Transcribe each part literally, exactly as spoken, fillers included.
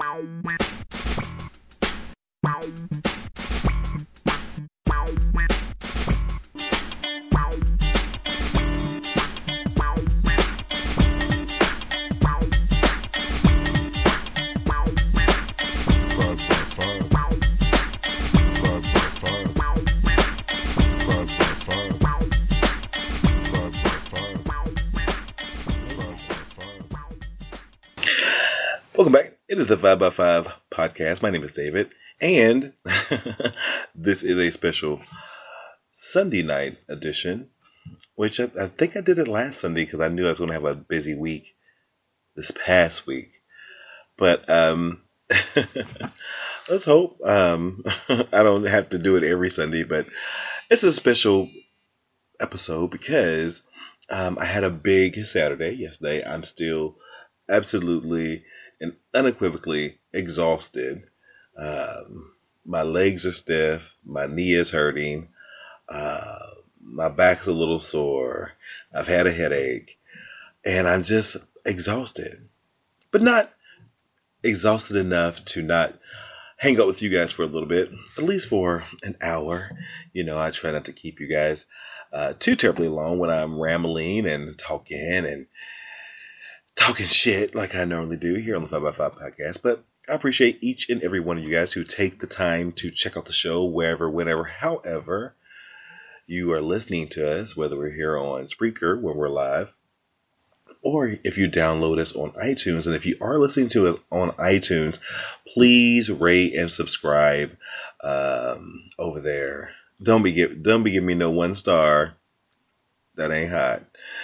Welcome back. It is the five by five podcast. My name is David, and this is a special Sunday night edition, which I, I think I did it last Sunday because I knew I was going to have a busy week this past week. But um, let's hope um, I don't have to do it every Sunday, but it's a special episode because um, I had a big Saturday yesterday. I'm still absolutely and unequivocally exhausted. Um, my legs are stiff. My knee is hurting. Uh, my back's a little sore. I've had a headache. And I'm just exhausted. But not exhausted enough to not hang out with you guys for a little bit. At least for an hour. You know, I try not to keep you guys uh, too terribly long when I'm rambling and talking and talking shit like I normally do here on the five by five podcast. But I appreciate each and every one of you guys who take the time to check out the show wherever, whenever, however you are listening to us, whether we're here on Spreaker when we're live, or if you download us on iTunes. And if you are listening to us on iTunes, please rate and subscribe um, over there. Don't be give, don't be giving me no one star. That ain't hot.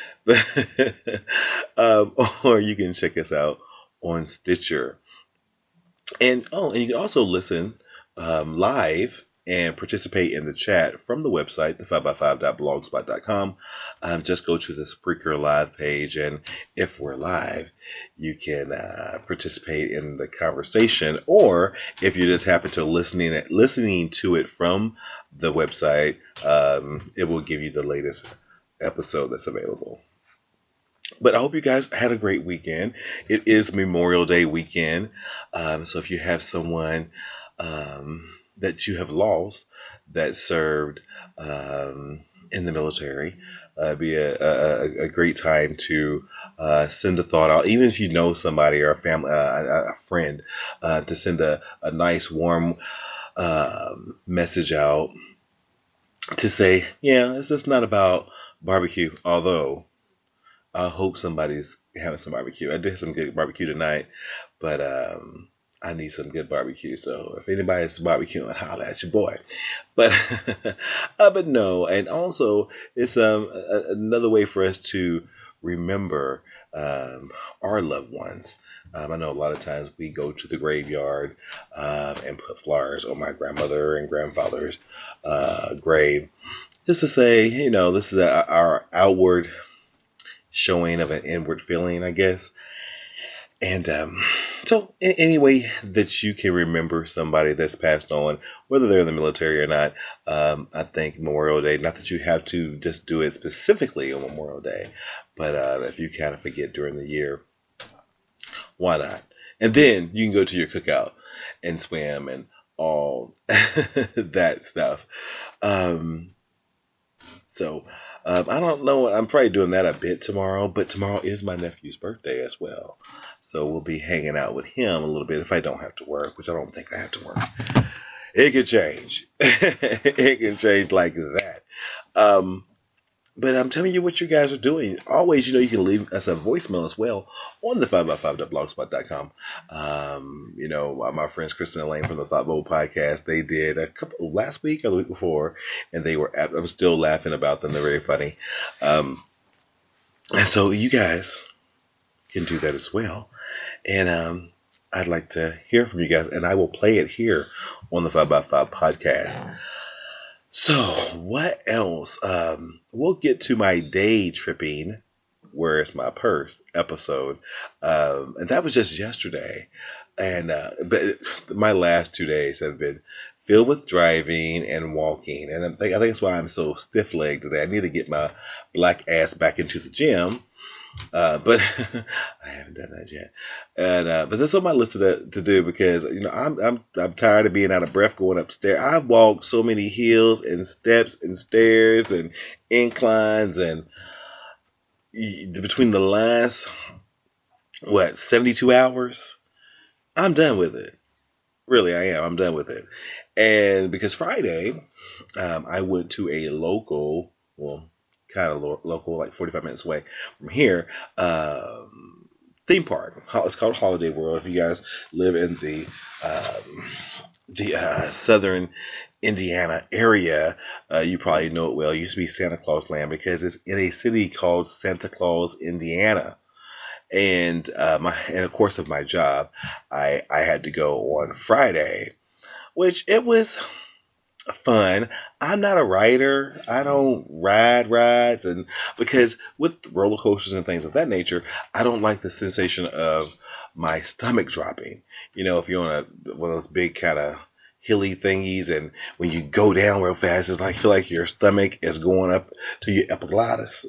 um, or you can check us out on Stitcher. And oh, and you can also listen um, live and participate in the chat from the website, the five by five dot blogspot dot com. Um, just go to the Spreaker Live page, and if we're live, you can uh, participate in the conversation. Or if you just happen to listening listening to it from the website, um, it will give you the latest episode that's available. But I hope you guys had a great weekend. It is Memorial Day weekend. Um, so if you have someone um, that you have lost that served um, in the military, uh, it'd be a, a, a great time to uh, send a thought out. Even if you know somebody or a family, uh, a, a friend, uh, to send a, a nice, warm uh, message out to say, yeah, it's just not about barbecue, although I hope somebody's having some barbecue. I did some good barbecue tonight, but um, I need some good barbecue. So if anybody's barbecuing, holla at your boy. But uh, but no, and also it's um a, another way for us to remember um, our loved ones. Um, I know a lot of times we go to the graveyard um, and put flowers on my grandmother and grandfather's uh, grave, just to say, you know, this is a, our outward showing of an inward feeling, I guess. And um, so in any way that you can remember somebody that's passed on, whether they're in the military or not, um, I think Memorial Day, not that you have to just do it specifically on Memorial Day, but uh, if you kind of forget during the year, why not? And then you can go to your cookout and swim and all that stuff. Um, so Um, I don't know. I'm probably doing that a bit tomorrow, but tomorrow is my nephew's birthday as well. So we'll be hanging out with him a little bit if I don't have to work, which I don't think I have to work. It can change. It can change like that. Um, but I'm telling you what you guys are doing. Always, you know, you can leave us a voicemail as well on the five by five dot blogspot dot com. Um, you know, my friends Kristen and Lane from the Thought Bowl podcast, they did a couple last week or the week before, and they were, I was still laughing about them. They're very funny. Um, and so you guys can do that as well. And um, I'd like to hear from you guys, and I will play it here on the five by five podcast. So what else? Um, we'll get to my day tripping, where's my purse episode. Um, and that was just yesterday. And, uh, but my last two days have been filled with driving and walking. And I think, I think that's why I'm so stiff legged today. I need to get my black ass back into the gym. Uh, but I haven't done that yet. And uh, but that's on my list to, to do because you know I'm I'm I'm tired of being out of breath going upstairs. I've walked so many hills and steps and stairs and inclines and between the last what seventy-two hours, I'm done with it. Really, I am. I'm done with it. And because Friday, um, I went to a local, well, kind of lo- local, like forty-five minutes away from here, um, theme park. It's called Holiday World. If you guys live in the um, the uh, southern Indiana area, uh, you probably know it well. It used to be Santa Claus Land because it's in a city called Santa Claus, Indiana. And uh, my, in the course of my job, I, I had to go on Friday, which it was fun. I'm not a rider. I don't ride rides, and because with roller coasters and things of that nature, I don't like the sensation of my stomach dropping. You know, if you're on a one of those big kind of hilly thingies, and when you go down real fast, it's like feel like your stomach is going up to your epiglottis.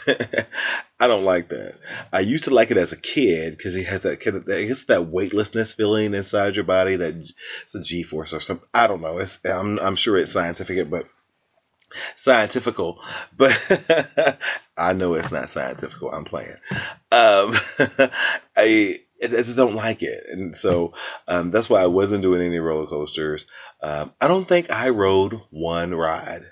I don't like that. I used to like it as a kid because it has that kind of, I guess that weightlessness feeling inside your body, that it's a G-force or something. I don't know. It's I'm I'm sure it's scientific, but scientifical, but I know it's not scientifical. I'm playing. Um, I. I just don't like it. And so um, that's why I wasn't doing any roller coasters. Um, I don't think I rode one ride.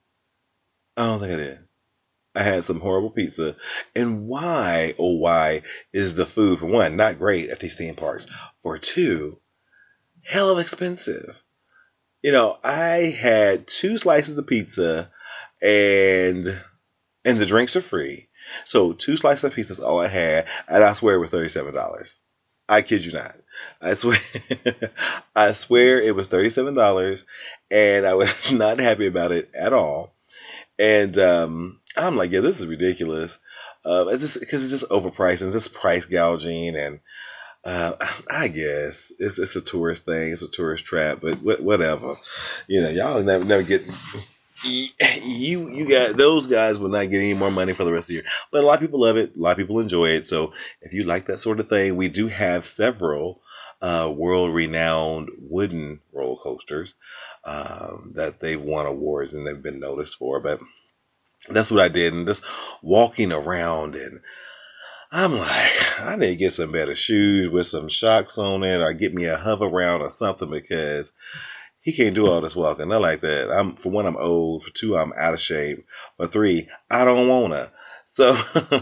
I don't think I did. I had some horrible pizza. And why, oh, why is the food, for one, not great at these theme parks? For two, hell of expensive. You know, I had two slices of pizza and and the drinks are free. So two slices of pizza is all I had. And I swear it was thirty-seven dollars. I kid you not. I swear, I swear it was thirty-seven dollars, and I was not happy about it at all. And um, I'm like, yeah, this is ridiculous. Uh, it's just because it's just overpriced and it's just price gouging, and uh, I guess it's it's a tourist thing, it's a tourist trap, but whatever. You know, y'all never never get. You you got those guys will not get any more money for the rest of the year, but a lot of people love it. A lot of people enjoy it. So if you like that sort of thing, we do have several uh, world-renowned wooden roller coasters um, that they've won awards and they've been noticed for. But that's what I did, and just walking around, and I'm like, I need to get some better shoes with some shocks on it, or get me a hover round or something, because he can't do all this walking. I like that. I'm for one, I'm old. For two, I'm out of shape. For three, I don't wanna. So,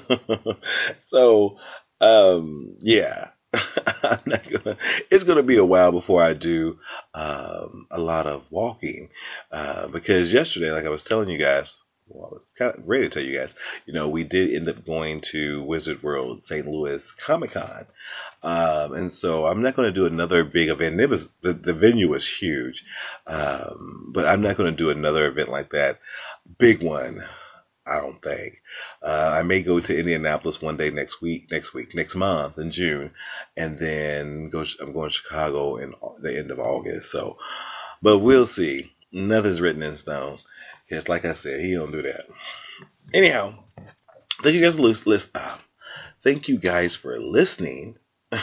so, um, yeah. I'm not gonna. It's gonna be a while before I do um, a lot of walking uh, because yesterday, like I was telling you guys, well, I was kind of ready to tell you guys, you know, we did end up going to Wizard World Saint Louis Comic Con. Um, and so I'm not going to do another big event. It was the, the venue was huge, um, but I'm not going to do another event like that, big one. I don't think. Uh, I may go to Indianapolis one day next week, next week, next month in June, and then go. I'm going to Chicago in the end of August. So, but we'll see. Nothing's written in stone, because, like I said, he don't do that. Anyhow, thank you guys for list. Uh, thank you guys for listening.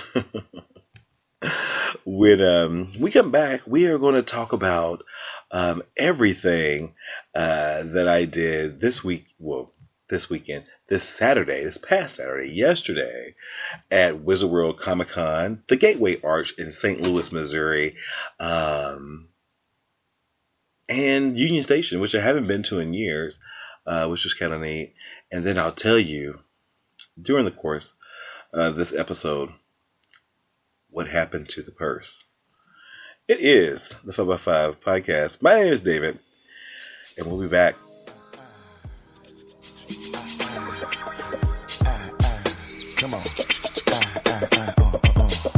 When um, we come back, we are going to talk about um, everything uh, that I did this week. Well, this weekend, this Saturday, this past Saturday, yesterday at Wizard World Comic Con, the Gateway Arch in Saint Louis, Missouri, um, and Union Station, which I haven't been to in years, uh, which was kind of neat. And then I'll tell you during the course of this episode what happened to the purse. It is the five by five podcast. My name is David, and we'll be back. Come on.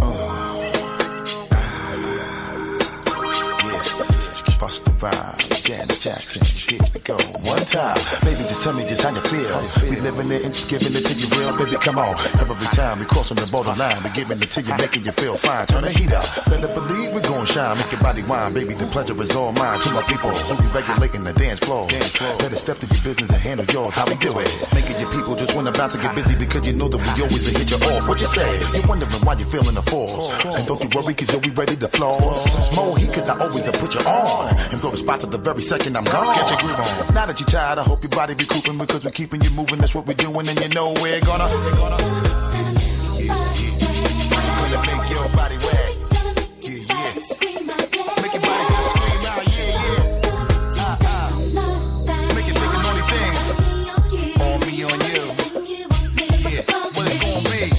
Yeah, bust the vibe. Janet Jackson, here we go. One time, baby, just tell me just how you feel. We living it and just giving it to you real, baby, come on. Every time we crossing the borderline, we giving it to you, making you feel fine. Turn the heat up, better believe we're gonna shine. Make your body wine, baby, the pleasure is all mine. To my people who be regulating the dance floor, better step to your business and handle yours. How we do it? Making your people just wanna bounce and get busy because you know that we always hit you off. What you say? You're wondering why you feeling the force. And don't you worry, cause you'll be ready to floss. More heat, cause I always have put you on. And blow the spot to the very second I'm gone. Get your groove on. Now that you're tired, I hope your body be cooping because we're keeping you moving. That's what we're doing, and you know we're gonna. Yeah, yeah. Gonna make your body wet. Yeah, yeah. Make your body just scream out. Yeah, yeah. Uh, uh. Make you think of naughty things. On me, on you. Yeah. What it's gonna be?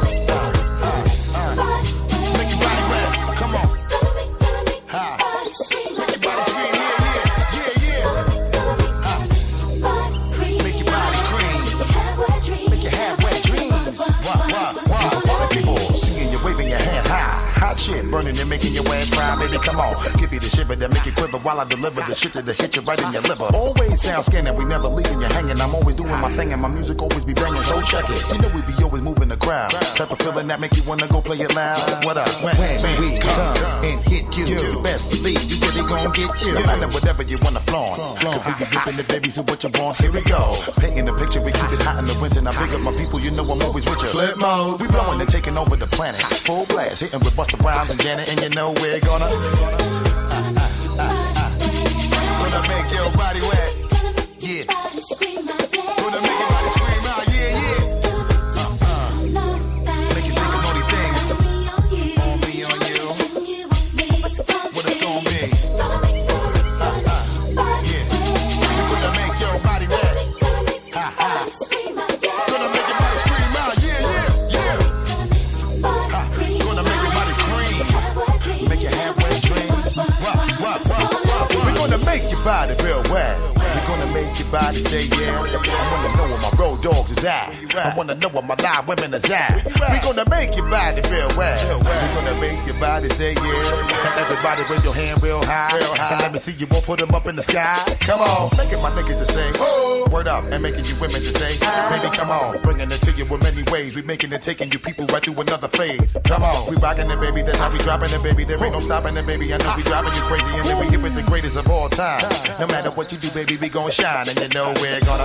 Shit burning and making your ass fry, baby, come on. Give you the shiver that make you quiver while I deliver the shit that hit you right in your liver. Always sound scanning, we never leaving you hanging. I'm always doing my thing and my music always be banging, so check it. You know we be always moving the crowd. Type of feeling that make you wanna go play it loud. What up? When, when we come and hit you, you best believe you really gon' get you. No matter whatever you wanna flaunt. Cause we be ripping the babies and what you want. Here we go. Painting the picture, we keep it hot in the winter. Now big up my people, you know I'm always with you. Flip mode, we blowing and taking over the planet. Full blast, hitting with Busta Rhymes and Janet, and you know we're gonna uh, uh, uh, uh, gonna make your body wet. Yeah. Gonna make your body scream out. Yeah, yeah. Uh, uh. Make you think of naughty things. On me, on you. What it's gonna be? Uh, uh. Yeah. Gonna make your body wet. Ha ha. Gonna make your body scream out. Yeah, yeah, yeah. Ha. Gonna make your body scream. Make your halfway dreams. What, what, what, what? We're gonna make your body real wet. We're gonna make your body say yeah. I wanna know where my road dogs is at. I wanna know where my live women is at. We're gonna make your body feel wet. We're gonna make your body say yeah. Everybody bring your hand real high. And let me see you won't put them up in the sky. Come on. Making my niggas to say oh. Word up. And making you women to say baby come on. Bringing it to you in many ways. We making it taking you people right through another phase. Come on. We rocking it baby. That's how we dropping it baby. There ain't no stopping it baby. I know we driving you crazy. And then we hit with the greatest of all time. No matter what you do baby we gon' shine. And you know we're gonna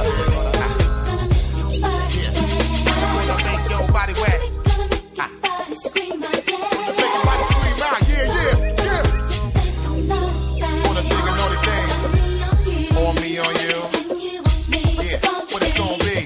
yeah. Gonna make your body wet. Ah. Gonna make your body scream out. Yeah, yeah, yeah. Wanna think of naughty things. On me, on you. Yeah, what it's gonna be?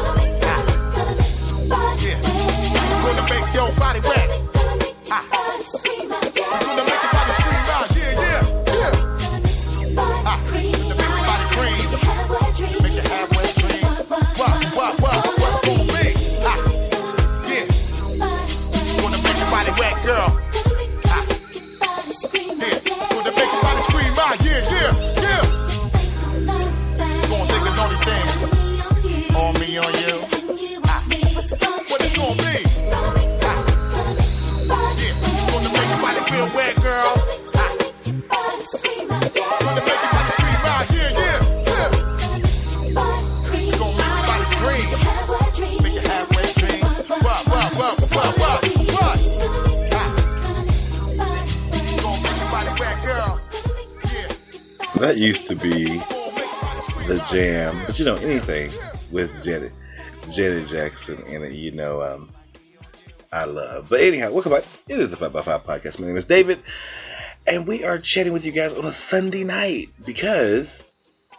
Ah. Yeah. Gonna make your body wet. Ah. Gonna make your body scream out. Yeah, yeah, yeah. Ah. Gonna make your body cream. Make your halfway dream. What, what, what, what's gonna be? Ah. Yeah. Gonna make your body wet, girl. Ah. Yeah. Gonna make your body scream out. Yeah, yeah, yeah. Gonna think of naughty things. On me, on you. Ah. What it's gonna be? Ah. Yeah. Gonna make your body feel wet, girl. Ah. Gonna make your body scream out. Yeah, yeah, yeah. Gonna make your body scream. Make your halfway dream. What, what, what, what, what, what? Ah. Gonna make your body wet, girl. Yeah. That used to be the jam, but you know anything with Janet, Janet Jackson in it, you know, um, I love. But anyhow, welcome back. It is the five by five podcast. My name is David, and we are chatting with you guys on a Sunday night because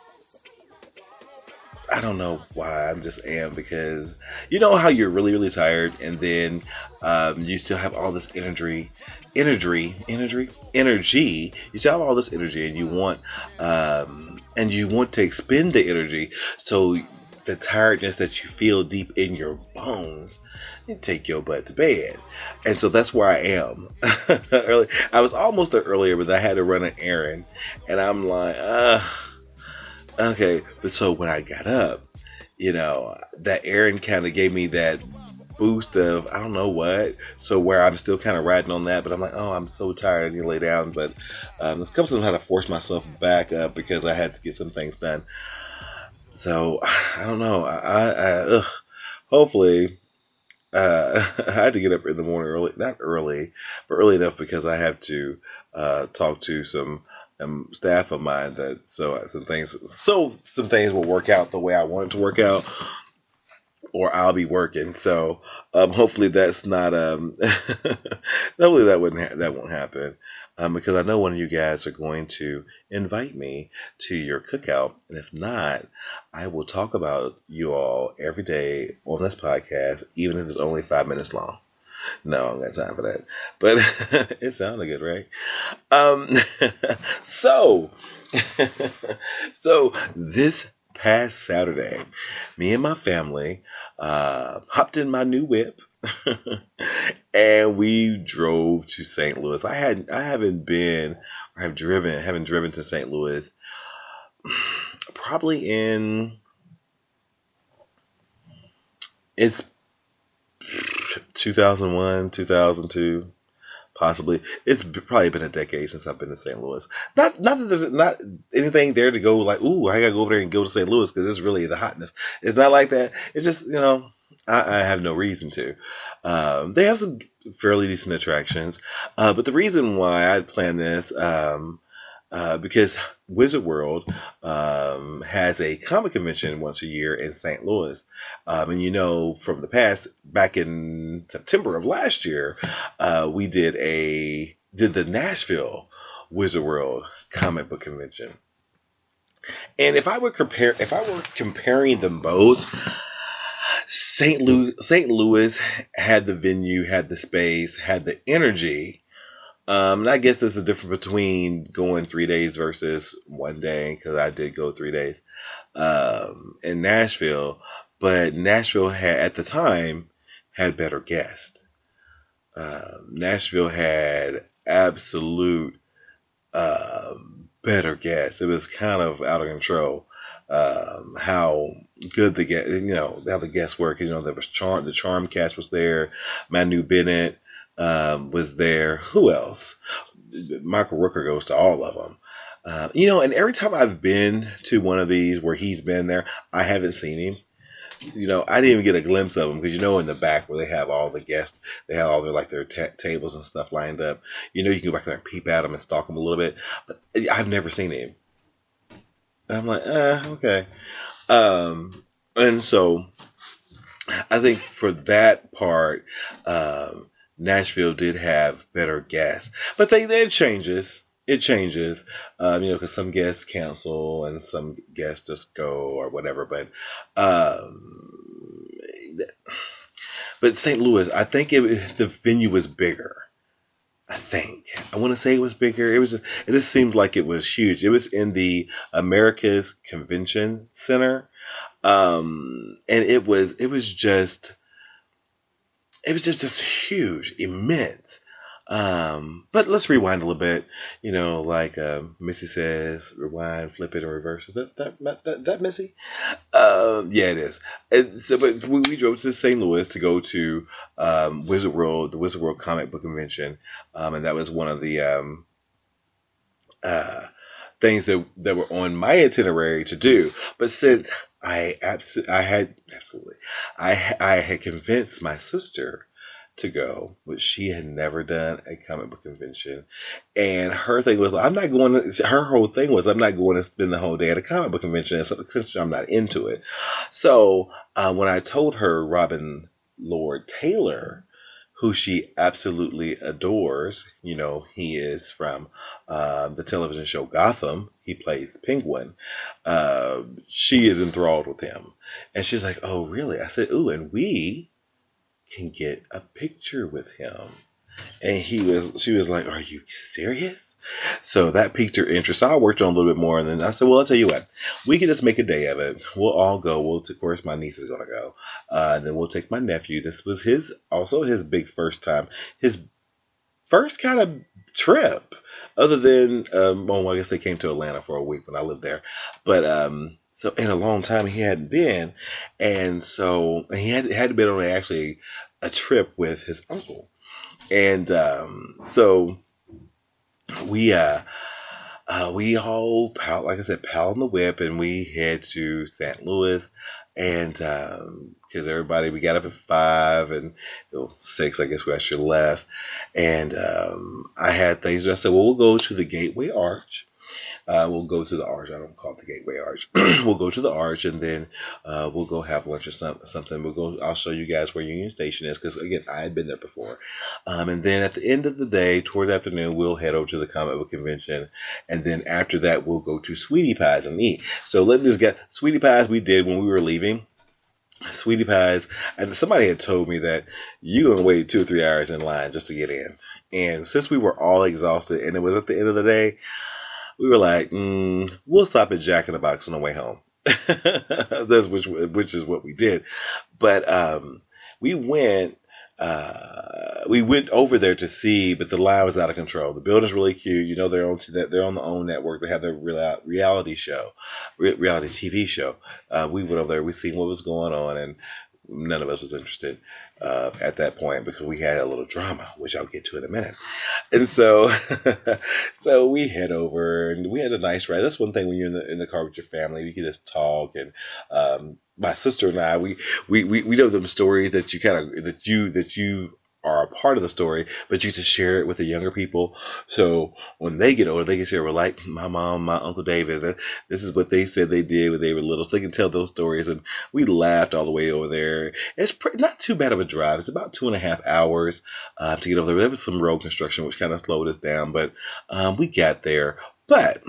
I don't know why. I just am because you know how you're really, really tired, and then um, you still have all this energy, energy, energy, energy. You still have all this energy, and you want, um, and you want to expend the energy. So the tiredness that you feel deep in your bones, you take your butt to bed. And so that's where I am. Early, I was almost there earlier, but I had to run an errand, and I'm like, uh. Okay, but so when I got up, you know, that errand kind of gave me that boost of I don't know what. So where I'm still kind of riding on that, but I'm like, oh, I'm so tired. I need to lay down. But um, there's a couple times I had to force myself back up because I had to get some things done. So I don't know. I, I, I ugh. Hopefully. Uh, I had to get up in the morning early, not early, but early enough because I have to uh, talk to some um, staff of mine that so some things so some things will work out the way I want it to work out, or I'll be working. So um, hopefully that's not um, hopefully that wouldn't ha- that won't happen. Um, because I know one of you guys are going to invite me to your cookout. And if not, I will talk about you all every day on this podcast, even if it's only five minutes long. No, I don't got time for that. But it sounded good, right? Um, so, so this past Saturday, me and my family uh, hopped in my new whip. And we drove to Saint Louis. I had I haven't been or have driven haven't driven to Saint Louis probably in it's two thousand one, two thousand two, possibly. It's probably been a decade since I've been to Saint Louis. Not not that there's not anything there to go like, ooh, I gotta go over there and go to Saint Louis because it's really the hotness. It's not like that. It's just, you know, I, I have no reason to. Um, they have some fairly decent attractions, uh, but the reason why I planned this, um, uh, because Wizard World um, has a comic convention once a year in Saint Louis, um, and you know from the past, back in September of last year, uh, we did a did the Nashville Wizard World comic book convention, and if I were compare if I were comparing them both. Saint Louis, Saint Louis had the venue, had the space, had the energy. Um, and I guess this is different between going three days versus one day, because I did go three days um, in Nashville. But Nashville had, at the time, had better guests. Uh, Nashville had absolute uh, better guests. It was kind of out of control. Um, how good the guest, you know, how the guests were. You know, there was charm. The Charm cast was there. Manu Bennett um, was there. Who else? Michael Rooker goes to all of them. Uh, you know, and every time I've been to one of these where he's been there, I haven't seen him. You know, I didn't even get a glimpse of him because, you know, in the back where they have all the guests, they have all their like their t- tables and stuff lined up. You know, you can go back there and peep at them and stalk them a little bit. But I've never seen him. And I'm like, eh, okay. Um, and so I think for that part, um, Nashville did have better guests. But they, they it changes. It changes, um, you know, because some guests cancel and some guests just go or whatever. But um, but Saint Louis, I think it, the venue was bigger. I think I want to say it was bigger. It was. It just seemed like it was huge. It was in the America's Convention Center, um, and it was. It was just. It was just just huge, immense. Um, but let's rewind a little bit. You know, like uh, Missy says, rewind, flip it, and reverse. Is that that that, that Missy? Um, yeah, it is. And so, but we, we drove to Saint Louis to go to um, Wizard World, the Wizard World Comic Book Convention, um, and that was one of the um, uh, things that that were on my itinerary to do. But since I abs- I had absolutely, I I had convinced my sister to go, which she had never done a comic book convention, and her thing was, I'm not going to, her whole thing was, I'm not going to spend the whole day at a comic book convention since I'm not into it. So uh, when I told her Robin Lord Taylor, who she absolutely adores, you know, he is from uh, the television show Gotham, he plays Penguin, uh, she is enthralled with him, and she's like, oh really? I said, ooh, and we can get a picture with him. And he was, she was like, are you serious? So that piqued her interest. So I worked on a little bit more, and then I said, well, I'll tell you what, we can just make a day of it. We'll all go. We'll, of course, my niece is going to go. Uh, and then we'll take my nephew. This was his, also his big first time, his first kind of trip, other than, um, well, I guess they came to Atlanta for a week when I lived there. But, um, so in a long time he hadn't been, and so he had had been on actually a trip with his uncle. And um, so we uh, uh, we all, pal- like I said, pal on the whip, and we head to Saint Louis. And because um, everybody, we got up at five and you know, six, I guess we actually left. And um, I had things. I said, well, we'll go to the Gateway Arch. Uh, we'll go to the Arch. I don't call it the Gateway Arch. We'll go to the Arch, and then uh, we'll go have lunch or some, something. We'll go. I'll show you guys where Union Station is, because again, I had been there before. Um, and then at the end of the day, toward the afternoon, we'll head over to the comic book convention, and then after that, we'll go to Sweetie Pies and eat. So let me just get Sweetie Pies. We did when we were leaving. Sweetie Pies, and somebody had told me that you're gonna wait two or three hours in line just to get in. And since we were all exhausted, and it was at the end of the day, we were like, mm, we'll stop at Jack in the Box on the way home. That's which which is what we did. But um, we went uh, we went over there to see, but the line was out of control. The building's really cute. You know, they're on they're on the OWN network. They have their real, reality show, reality T V show. Uh, we went over there. We seen what was going on, and none of us was interested uh, at that point, because we had a little drama, which I'll get to in a minute. And so, so we head over, and we had a nice ride. That's one thing when you're in the in the car with your family, you can just talk. And um, my sister and I, we we we, we know them stories that you kind of that you that you are a part of the story, but you just share it with the younger people. So when they get older, they can share with, like, my mom, my Uncle David, that this is what they said they did when they were little. So they can tell those stories. And we laughed all the way over there. It's pretty, not too bad of a drive. It's about two and a half hours uh, to get over there. There was some road construction, which kind of slowed us down, but um, we got there. But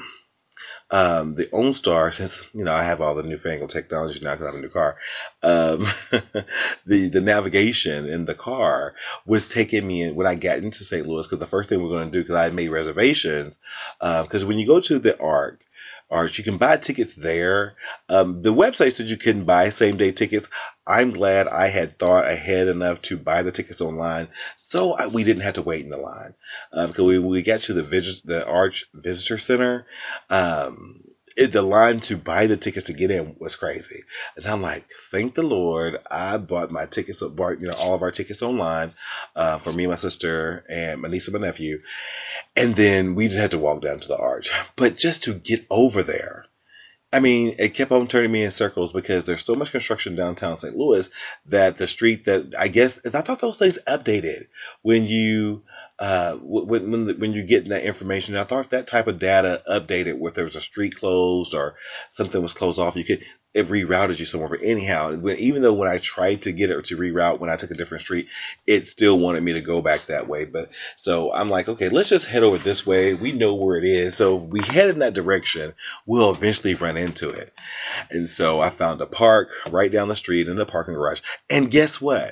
Um, the OnStar, since, you know, I have all the newfangled technology now because I have a new car, um, the, the navigation in the car was taking me in when I got into Saint Louis, because the first thing we're going to do, because I had made reservations, because uh, when you go to the Arc, Arch, you can buy tickets there. Um, the website said you couldn't buy same day tickets. I'm glad I had thought ahead enough to buy the tickets online, so I, we didn't have to wait in the line. Um, because we we got to the visit, the Arch Visitor Center, um, it, the line to buy the tickets to get in was crazy. And I'm like, thank the Lord, I bought my tickets, bought, you know, all of our tickets online uh, for me, my sister, and my niece and my nephew. And then we just had to walk down to the Arch. But just to get over there, I mean, it kept on turning me in circles, because there's so much construction downtown Saint Louis that the street that I guess I thought those things updated when you uh when when, the, when you get that information. I thought that type of data updated where there was a street closed or something was closed off, you could it rerouted you somewhere. But anyhow, when, even though when I tried to get it to reroute when I took a different street, it still wanted me to go back that way. But so I'm like, okay, let's just head over this way. We know where it is. So if we head in that direction, we'll eventually run into it. And so I found a park right down the street in the parking garage. And guess what?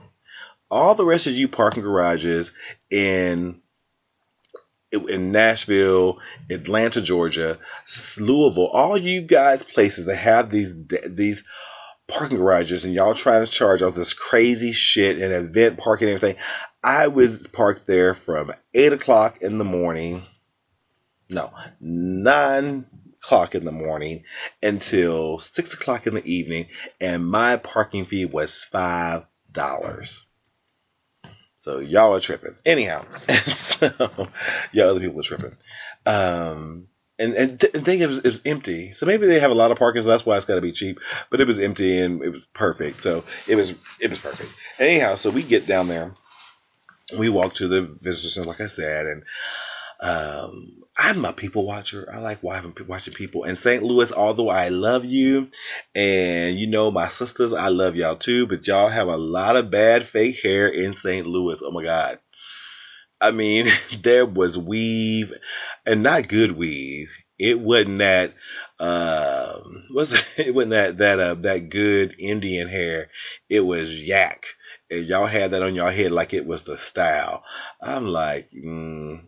All the rest of you parking garages in in Nashville, Atlanta, Georgia, Louisville, all you guys places that have these these parking garages, and y'all trying to charge all this crazy shit and event parking and everything. I was parked there from eight o'clock in the morning, no, nine o'clock in the morning until six o'clock in the evening, and my parking fee was five dollars. So y'all are tripping. Anyhow, so, yeah, other people are tripping. Um, and and th- the thing, it was, it was empty. So maybe they have a lot of parking, so that's why it's got to be cheap. But it was empty and it was perfect. So it was it was perfect. Anyhow, so we get down there. We walk to the visitor center, like I said, and um, I'm a people watcher. I like watching people. In Saint Louis, although I love you, and you know my sisters, I love y'all too, but y'all have a lot of bad fake hair in Saint Louis. Oh my God. I mean, there was weave, and not good weave. It wasn't that, uh, was it wasn't that that uh, that good Indian hair. It was yak. And y'all had that on your head like it was the style. I'm like, mm.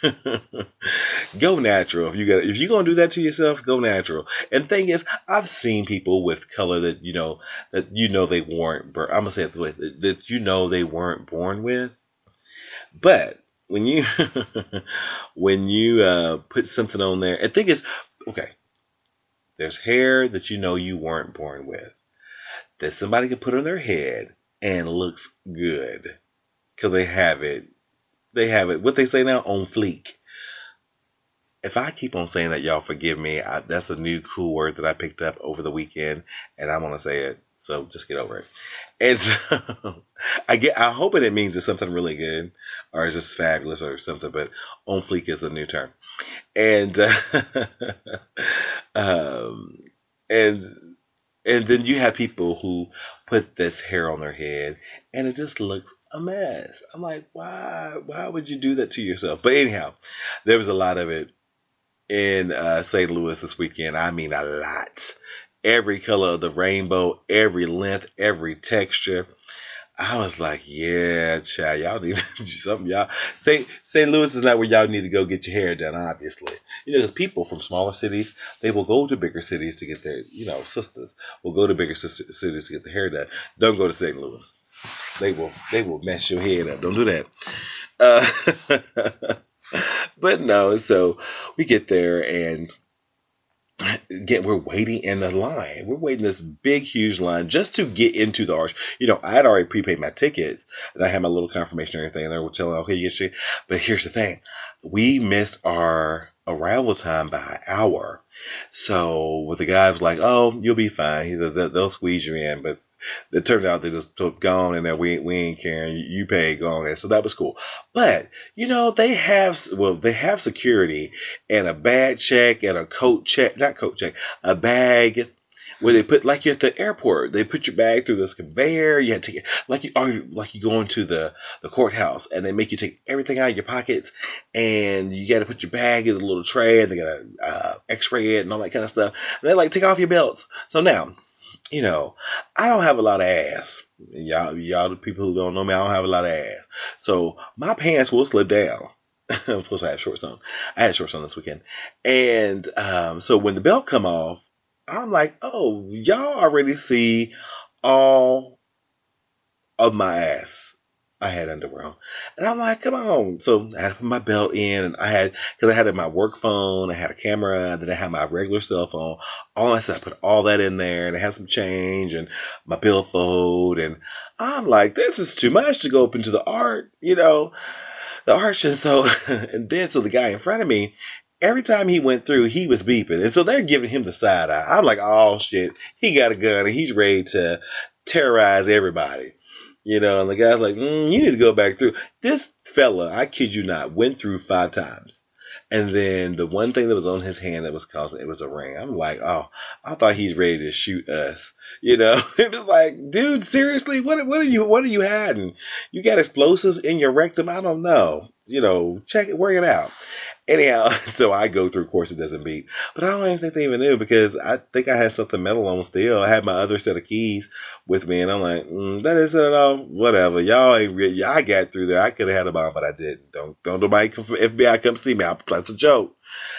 Go natural. If you got, if you're gonna do that to yourself, go natural. And thing is, I've seen people with color that you know that you know they weren't. I'm gonna say it this way: that, that you know they weren't born with. But when you when you uh, put something on there, and thing is, okay, there's hair that you know you weren't born with, that somebody could put on their head and looks good because they have it. They have it. What they say now, on fleek. If I keep on saying that, y'all forgive me. I, that's a new cool word that I picked up over the weekend, and I want to say it. So just get over it. And so I get. I hope it means it's something really good, or it's just fabulous, or something. But on fleek is a new term, and uh, um, and and then you have people who put this hair on their head, and it just looks a mess. I'm like, why? Why would you do that to yourself? But anyhow, there was a lot of it in uh, Saint Louis this weekend. I mean, a lot. Every color of the rainbow, every length, every texture. I was like, yeah, child, y'all need to do something. Y'all, Saint Saint Louis is not where y'all need to go get your hair done, obviously. You know, because people from smaller cities, they will go to bigger cities to get their, you know, sisters will go to bigger cities to get their hair done. Don't go to Saint Louis. They will, they will mess your head up. Don't do that. Uh, but no, so we get there and Again, we're waiting in the line. We're waiting this big, huge line just to get into the arch. You know, I had already prepaid my tickets, and I had my little confirmation and everything. And they were telling, okay, you get your. But here's the thing: we missed our arrival time by an hour. So, with the guy was like, "Oh, you'll be fine." He said, "They'll squeeze you in," but it turned out they just took gone and that we we ain't caring. You pay, go on there. So that was cool. But you know they have well they have security and a bag check and a coat check, not coat check, a bag where they put like you're at the airport. They put your bag through this conveyor. You have to take it like you are like you go into the the courthouse and they make you take everything out of your pockets and you got to put your bag in a little tray and they got to uh, X-ray it and all that kind of stuff. And they like take off your belts. So now. You know, I don't have a lot of ass. Y'all, y'all, the people who don't know me, I don't have a lot of ass. So my pants will slip down. I'm supposed to have shorts on. I had shorts on this weekend. And um, so when the belt come off, I'm like, oh, y'all already see all of my ass. I had underwear on. And I'm like, come on. So I had to put my belt in and I had, cause I had my work phone, I had a camera, and then I had my regular cell phone. All I said, I put all that in there and I had some change and my billfold. And I'm like, this is too much to go up into the art, you know, the arch. And so, and then so the guy in front of me, every time he went through, he was beeping. And so they're giving him the side eye. I'm like, oh shit, he got a gun and he's ready to terrorize everybody. You know, and the guy's like, mm, you need to go back through. This fella, I kid you not, went through five times. And then the one thing that was on his hand that was causing, it was a ring. I'm like, oh, I thought he's ready to shoot us. You know, it was like, dude, seriously, what, what are you, what are you hiding? You got explosives in your rectum? I don't know. You know, check it, work it out. Anyhow, so I go through, of course it doesn't beep. But I don't even think they even knew because I think I had something metal on still. I had my other set of keys with me and I'm like, mm, that isn't it all. Whatever. Y'all ain't really, I got through there. I could have had a bomb, but I didn't. Don't, don't nobody come from F B I come see me. I, that's a joke.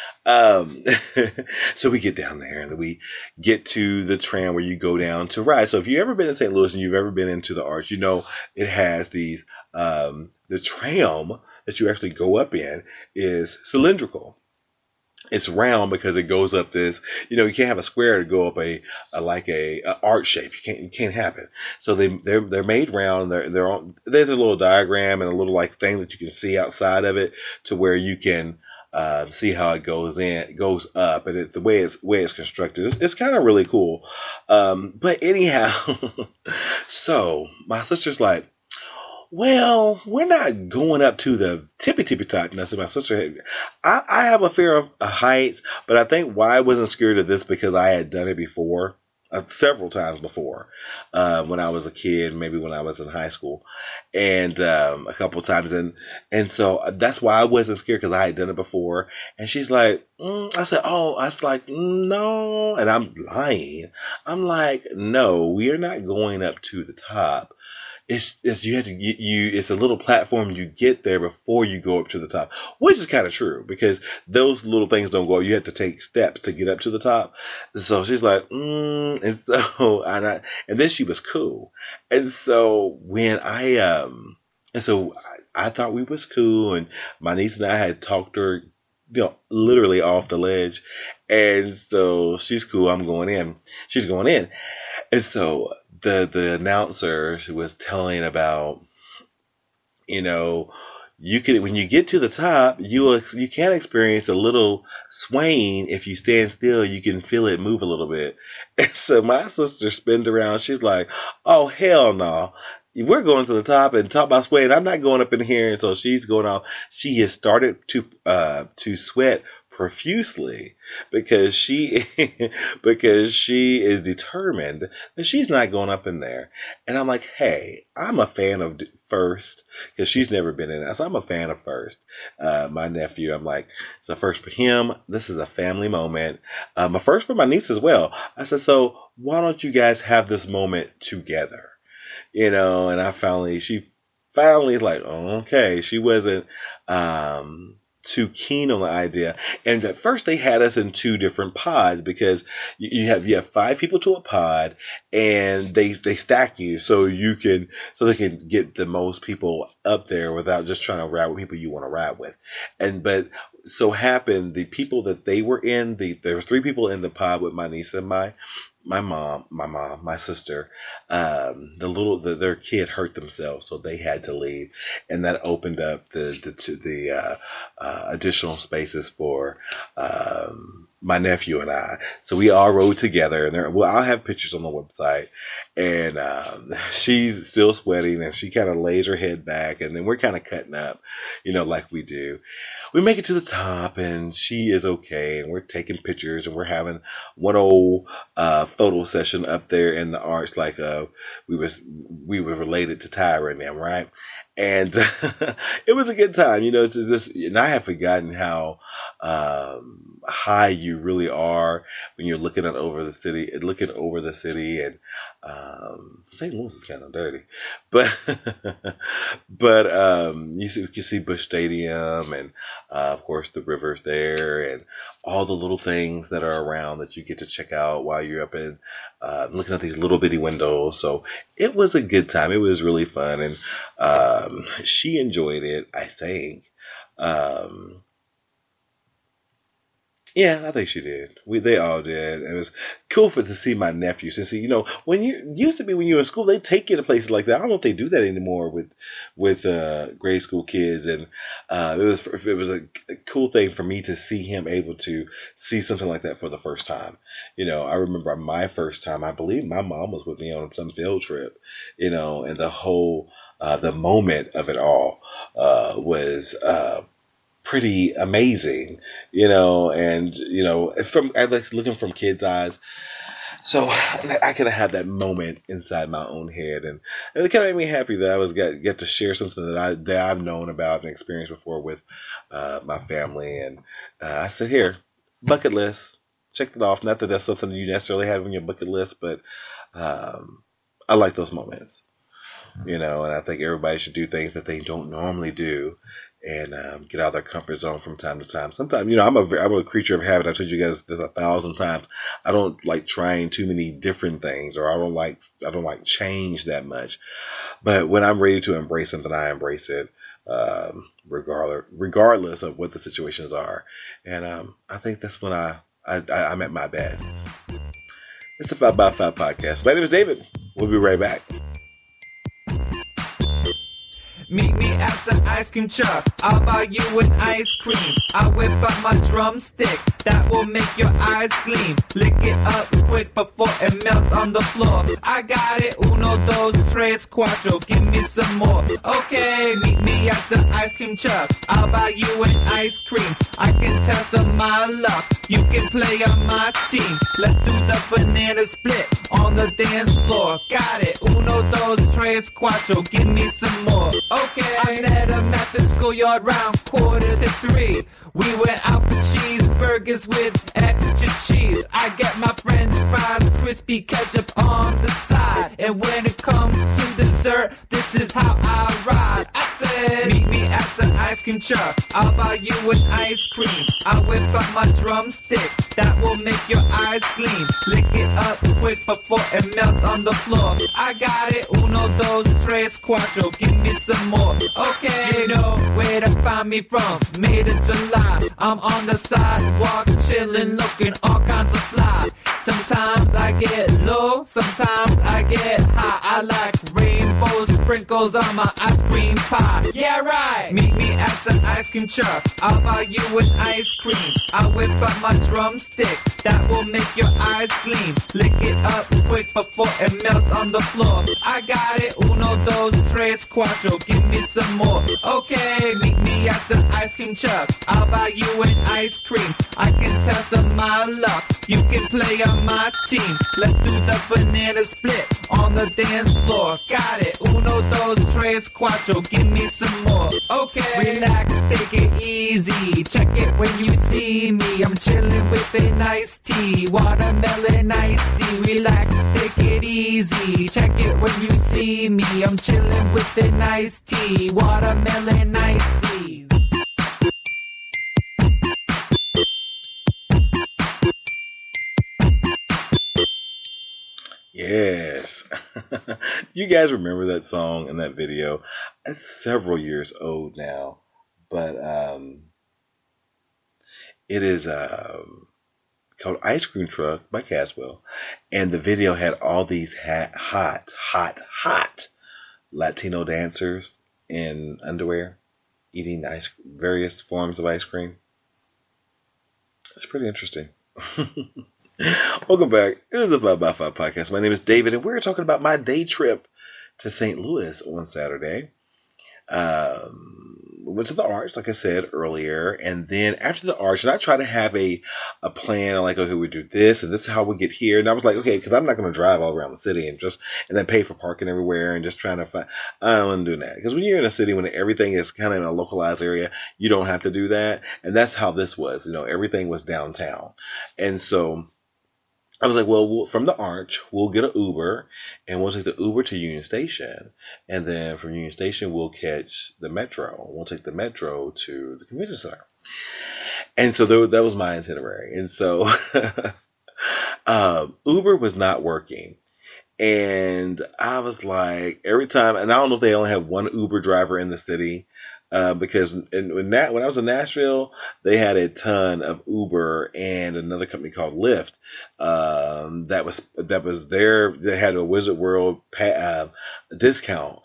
Um, so we get down there and we get to the tram where you go down to ride. So if you've ever been in Saint Louis and you've ever been into the arch, you know, it has these, um, the tram that you actually go up in is cylindrical. It's round because it goes up this, you know, you can't have a square to go up a, a like a, a arch shape. You can't, you can't have it. So they, they're, they're made round. They're, they're on, there's a little diagram and a little like thing that you can see outside of it to where you can, uh, see how it goes in, it goes up and it, the way it's, way it's constructed. It's, it's kind of really cool. Um, but anyhow, so my sister's like, well, we're not going up to the tippy tippy top. Now, so my sister, I, I have a fear of heights, but I think why I wasn't scared of this because I had done it before, uh, several times before, uh, when I was a kid, maybe when I was in high school, and um, a couple of times, and and so that's why I wasn't scared because I had done it before. And she's like, mm. I said, oh, I was like, no, and I'm lying. I'm like, no, we are not going up to the top. It's, it's you have to get you. It's a little platform you get there before you go up to the top, which is kind of true because those little things don't go. You have to take steps to get up to the top. So she's like, mm, and so and I, and then she was cool, and so when I um and so I, I thought we was cool, and my niece and I had talked her, you know, literally off the ledge, and so she's cool. I'm going in. She's going in, and so the the announcer was telling about, you know, you can, when you get to the top, you will, you can experience a little swaying. If you stand still, you can feel it move a little bit. And so my sister spins around. She's like, "Oh hell no! We're going to the top and talk about swaying. I'm not going up in here." And so she's going off. She has started to uh, to sweat profusely because she because she is determined that she's not going up in there. And I'm like, hey, I'm a fan of First because she's never been in it, so I'm a fan of First. Uh, my nephew, I'm like, it's a first for him. This is a family moment. Um, a first for my niece as well. I said, so why don't you guys have this moment together? You know, and I finally, she finally like, oh, okay. She wasn't um, too keen on the idea. And at first they had us in two different pods because you have, you have five people to a pod and they, they stack you so you can, so they can get the most people up there without just trying to ride with people you want to ride with. And, but so happened the people that they were in, the, there was three people in the pod with my niece and my, my mom, my mom, my sister, um, the little, the, their kid hurt themselves, so they had to leave, and that opened up the the the uh, uh, additional spaces for um, my nephew and I. So we all rode together, and there, well, I'll have pictures on the website. And um, she's still sweating, and she kind of lays her head back, and then we're kind of cutting up, you know, like we do. We make it to the top, and she is okay, and we're taking pictures, and we're having one old uh, photo session up there in the arch, like uh, we was we were related to Tyra and them, right? And it was a good time, you know. It's just, and I have forgotten how um, high you really are when you're looking at over the city, looking over the city, and um, Saint Louis is kind of dirty, but but um, you see, you can see Busch Stadium, and uh, of course the rivers there, and all the little things that are around that you get to check out while you're up in uh, looking at these little bitty windows. So it was a good time. It was really fun, and um, she enjoyed it, I think. Um, Yeah, I think she did. We they all did. It was cool for to see my nephew. Since he, you know, when you used to be when you were in school, they take you to places like that. I don't know if they do that anymore with with uh, grade school kids. And uh, it was it was a, a cool thing for me to see him able to see something like that for the first time. You know, I remember my first time. I believe my mom was with me on some field trip. You know, and the whole uh, the moment of it all uh, was. Uh, pretty amazing, you know, and, you know, from, I like looking from kids' eyes. So I could have had that moment inside my own head, and, and it kind of made me happy that I was get, get to share something that I, that I've known about and experienced before with, uh, my family. And, uh, I said, here, bucket list, check it off. Not that that's something you necessarily have on your bucket list, but, um, I like those moments, you know, and I think everybody should do things that they don't normally do. And um, get out of their comfort zone from time to time. Sometimes, you know, I'm a I'm a creature of habit. I've told you guys this a thousand times. I don't like trying too many different things, or I don't like I don't like change that much. But when I'm ready to embrace something, I embrace it, um, regardless regardless of what the situations are. And um, I think that's when I, I I'm at my best. It's the Five by Five podcast. My name is David. We'll be right back. Meet me at the ice cream truck. I'll buy you an ice cream. I whip out my drumstick. That will make your eyes gleam. Lick it up quick before it melts on the floor. I got it. Uno, dos, tres, cuatro. Give me some more. Okay, meet me at the ice cream truck. I'll buy you an ice cream. I can test on my luck. You can play on my team. Let's do the banana split on the dance floor. Got it. Uno, dos, tres, cuatro. Give me some more. Okay, I met him at the schoolyard round quarter to three. We went out for cheeseburgers with extra cheese. I get my french fries, crispy ketchup on the side. And when it comes to dessert, this is how I ride. I said, meet me at the ice cream truck. I'll buy you an ice cream. I whip out my drumstick. That will make your eyes gleam. Lick it up quick before it melts on the floor. I got it. Uno, dos, tres, cuatro. Give me some more. Okay, you know where to find me from. Made of July. I'm on the sidewalk, chillin', looking all kinds of fly. Sometimes I get low, sometimes I get high. I like rainbow sprinkles on my ice cream pie. Yeah, right. Meet me at the ice cream truck. I'll buy you an ice cream. I whip out my drumstick. That will make your eyes gleam. Lick it up quick before it melts on the floor. I got it. Uno, dos, tres, cuatro. Give me some more. Okay, meet me at the ice cream truck. I'll buy you an ice cream. I can test of my luck. You can play on my team. Let's do the banana split on the dance floor. Got it. Uno, dos, tres, cuatro. Give me some more. Okay. Relax, take it easy. Check it when you see me. I'm chilling with a nice tea. Watermelon icy. Relax, take it easy. Check it when you see me. I'm chilling with a nice tea. Watermelon icy. Yes. You guys remember that song and that video? It's several years old now, but um, it is um, called Ice Cream Truck by Caswell. And the video had all these ha- hot, hot, hot Latino dancers in underwear eating ice, various forms of ice cream. It's pretty interesting. Welcome back. It is the five by five podcast. My name is David, and we're talking about my day trip to Saint Louis on Saturday. Um, we went to the Arch, like I said earlier, and then after the Arch, and I try to have a, a plan. I'm like, okay, we do this, and this is how we get here. And I was like, okay, because I'm not going to drive all around the city and just and then pay for parking everywhere and just trying to find. I don't want to do that because when you're in a city, when everything is kind of in a localized area, you don't have to do that. And that's how this was. You know, everything was downtown, and so I was like, well, we'll, from the Arch, we'll get an Uber, and we'll take the Uber to Union Station. And then from Union Station, we'll catch the Metro. We'll take the Metro to the Convention Center. And so there, that was my itinerary. And so um, Uber was not working. And I was like, every time, and I don't know if they only have one Uber driver in the city. Uh, because in, when, that, when I was in Nashville, they had a ton of Uber and another company called Lyft. Um, that was that was there. They had a Wizard World pa- uh, discount,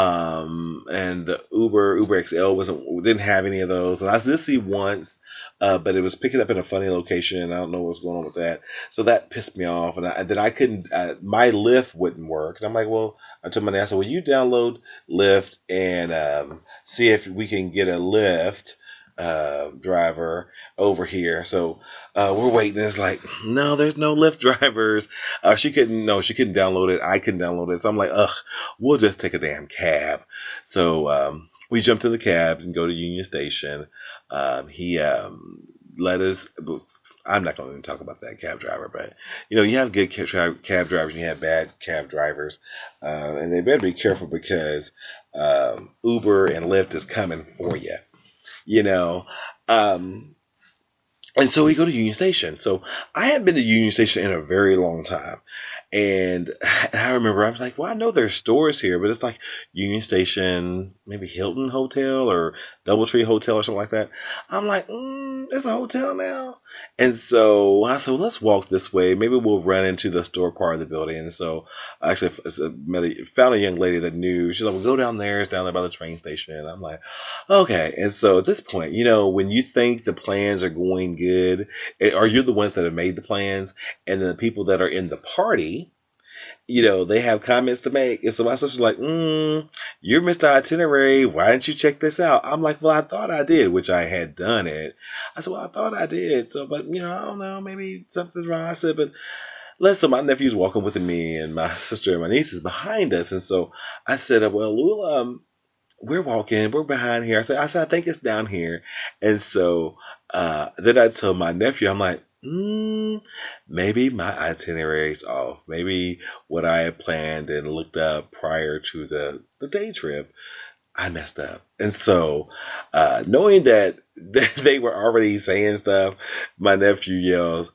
um, and the Uber Uber X L wasn't didn't have any of those. And I did see once, uh, but it was picking up in a funny location. I don't know what's going on with that. So that pissed me off, and I, then I couldn't. Uh, my Lyft wouldn't work, and I'm like, well, I told my dad, I said, well, you download Lyft and um, see if we can get a Lyft uh, driver over here. So uh, we're waiting. It's like, no, there's no Lyft drivers. Uh, she couldn't, no, she couldn't download it. I couldn't download it. So I'm like, ugh, we'll just take a damn cab. So um, we jumped in the cab and go to Union Station. Um, he um, let us. I'm not going to even talk about that cab driver, but, you know, you have good cab, cab drivers and you have bad cab drivers, uh, and they better be careful because um, Uber and Lyft is coming for you, you know. Um, and so we go to Union Station. So I haven't been to Union Station in a very long time. And, and I remember I was like, well, I know there's stores here, but it's like Union Station, maybe Hilton Hotel or Doubletree Hotel or something like that. I'm like, mm, there's a hotel now. And so I said, well, let's walk this way. Maybe we'll run into the store part of the building. And so I actually met a, found a young lady that knew. She's like, well, go down there. It's down there by the train station. And I'm like, okay. And so at this point, you know, when you think the plans are going good, or you're the ones that have made the plans, and then the people that are in the party, you know, they have comments to make. And so my sister's like, mm, you're Mister Itinerary. Why didn't you check this out? I'm like, well, I thought I did, which I had done it. I said, well, I thought I did. So, but, you know, I don't know, maybe something's wrong. I said, but let's, so my nephew's walking with me and my sister and my niece is behind us. And so I said, well, we'll, um, we're walking, we're behind here. I said, I said, I think it's down here. And so, uh, then I told my nephew, I'm like, Mm, maybe my itinerary's off. Maybe what I had planned and looked up prior to the, the day trip, I messed up. And so, uh, knowing that they were already saying stuff, my nephew yells,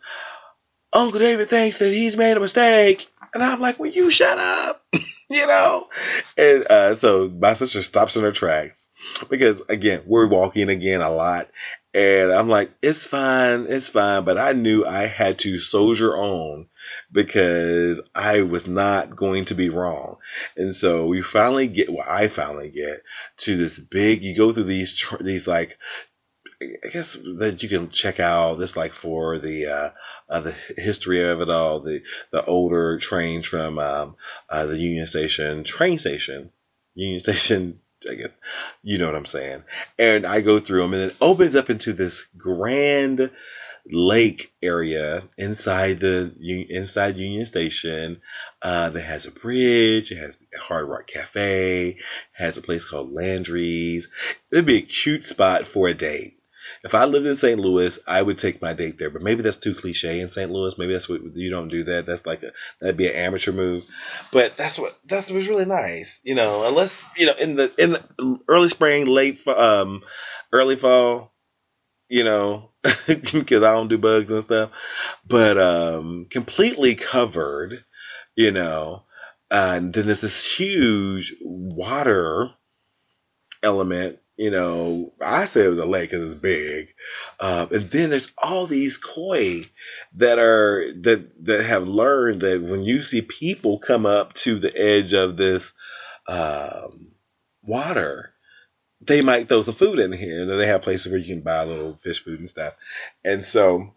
Uncle David thinks that he's made a mistake. And I'm like, well, you shut up, you know? And uh, so my sister stops in her tracks. Because, again, we're walking again a lot. And I'm like, it's fine, it's fine. But I knew I had to soldier on because I was not going to be wrong. And so we finally get, well, I finally get to this big, you go through these, tr- these like, I guess that you can check out this like for the, uh, uh, the history of it all, the, the older trains from, um, uh, the Union Station, train station, Union Station, I guess, you know what I'm saying. And I go through them and it opens up into this grand lake area inside the inside Union Station uh, that has a bridge. It has Hard Rock Cafe. Has a place called Landry's. It'd be a cute spot for a date. If I lived in Saint Louis, I would take my date there. But maybe that's too cliche in Saint Louis. Maybe that's what you don't do that. That's like a that'd be an amateur move. But that's what that's was really nice. You know, unless you know in the in the early spring, late um, early fall. You know, because I don't do bugs and stuff, but um, completely covered, you know, and then there's this huge water element, you know, I say it was a lake because it's big, uh, and then there's all these koi that are, that, that have learned that when you see people come up to the edge of this um, water, they might throw some food in here. They have places where you can buy a little fish food and stuff. And so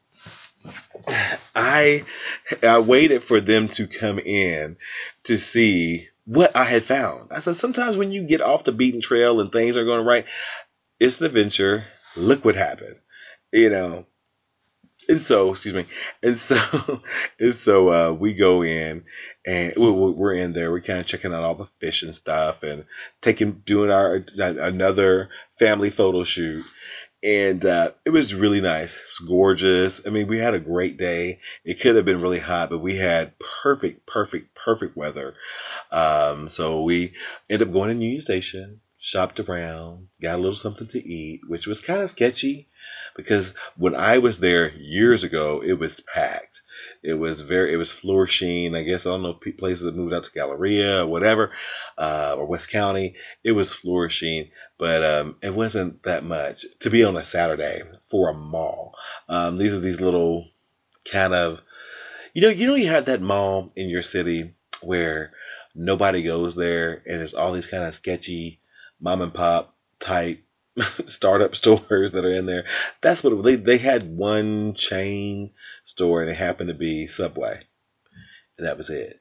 I I waited for them to come in to see what I had found. I said, sometimes when you get off the beaten trail and things are going right, it's an adventure. Look what happened. You know. And so, excuse me. And so, and so uh, we go in and we're in there. We're kind of checking out all the fish and stuff and taking, doing our, another family photo shoot. And uh, it was really nice. It was gorgeous. I mean, we had a great day. It could have been really hot, but we had perfect, perfect, perfect weather. Um, so we ended up going to Union Station, shopped around, got a little something to eat, which was kind of sketchy. Because when I was there years ago, it was packed. It was very, it was flourishing. I guess, I don't know, places that moved out to Galleria or whatever, uh, or West County. It was flourishing, but um, it wasn't that much to be on a Saturday for a mall. Um, these are these little kind of, you know, you know, you have that mall in your city where nobody goes there and there's all these kind of sketchy mom and pop type startup stores that are in there. That's what it, they they had one chain store and it happened to be Subway, and that was it.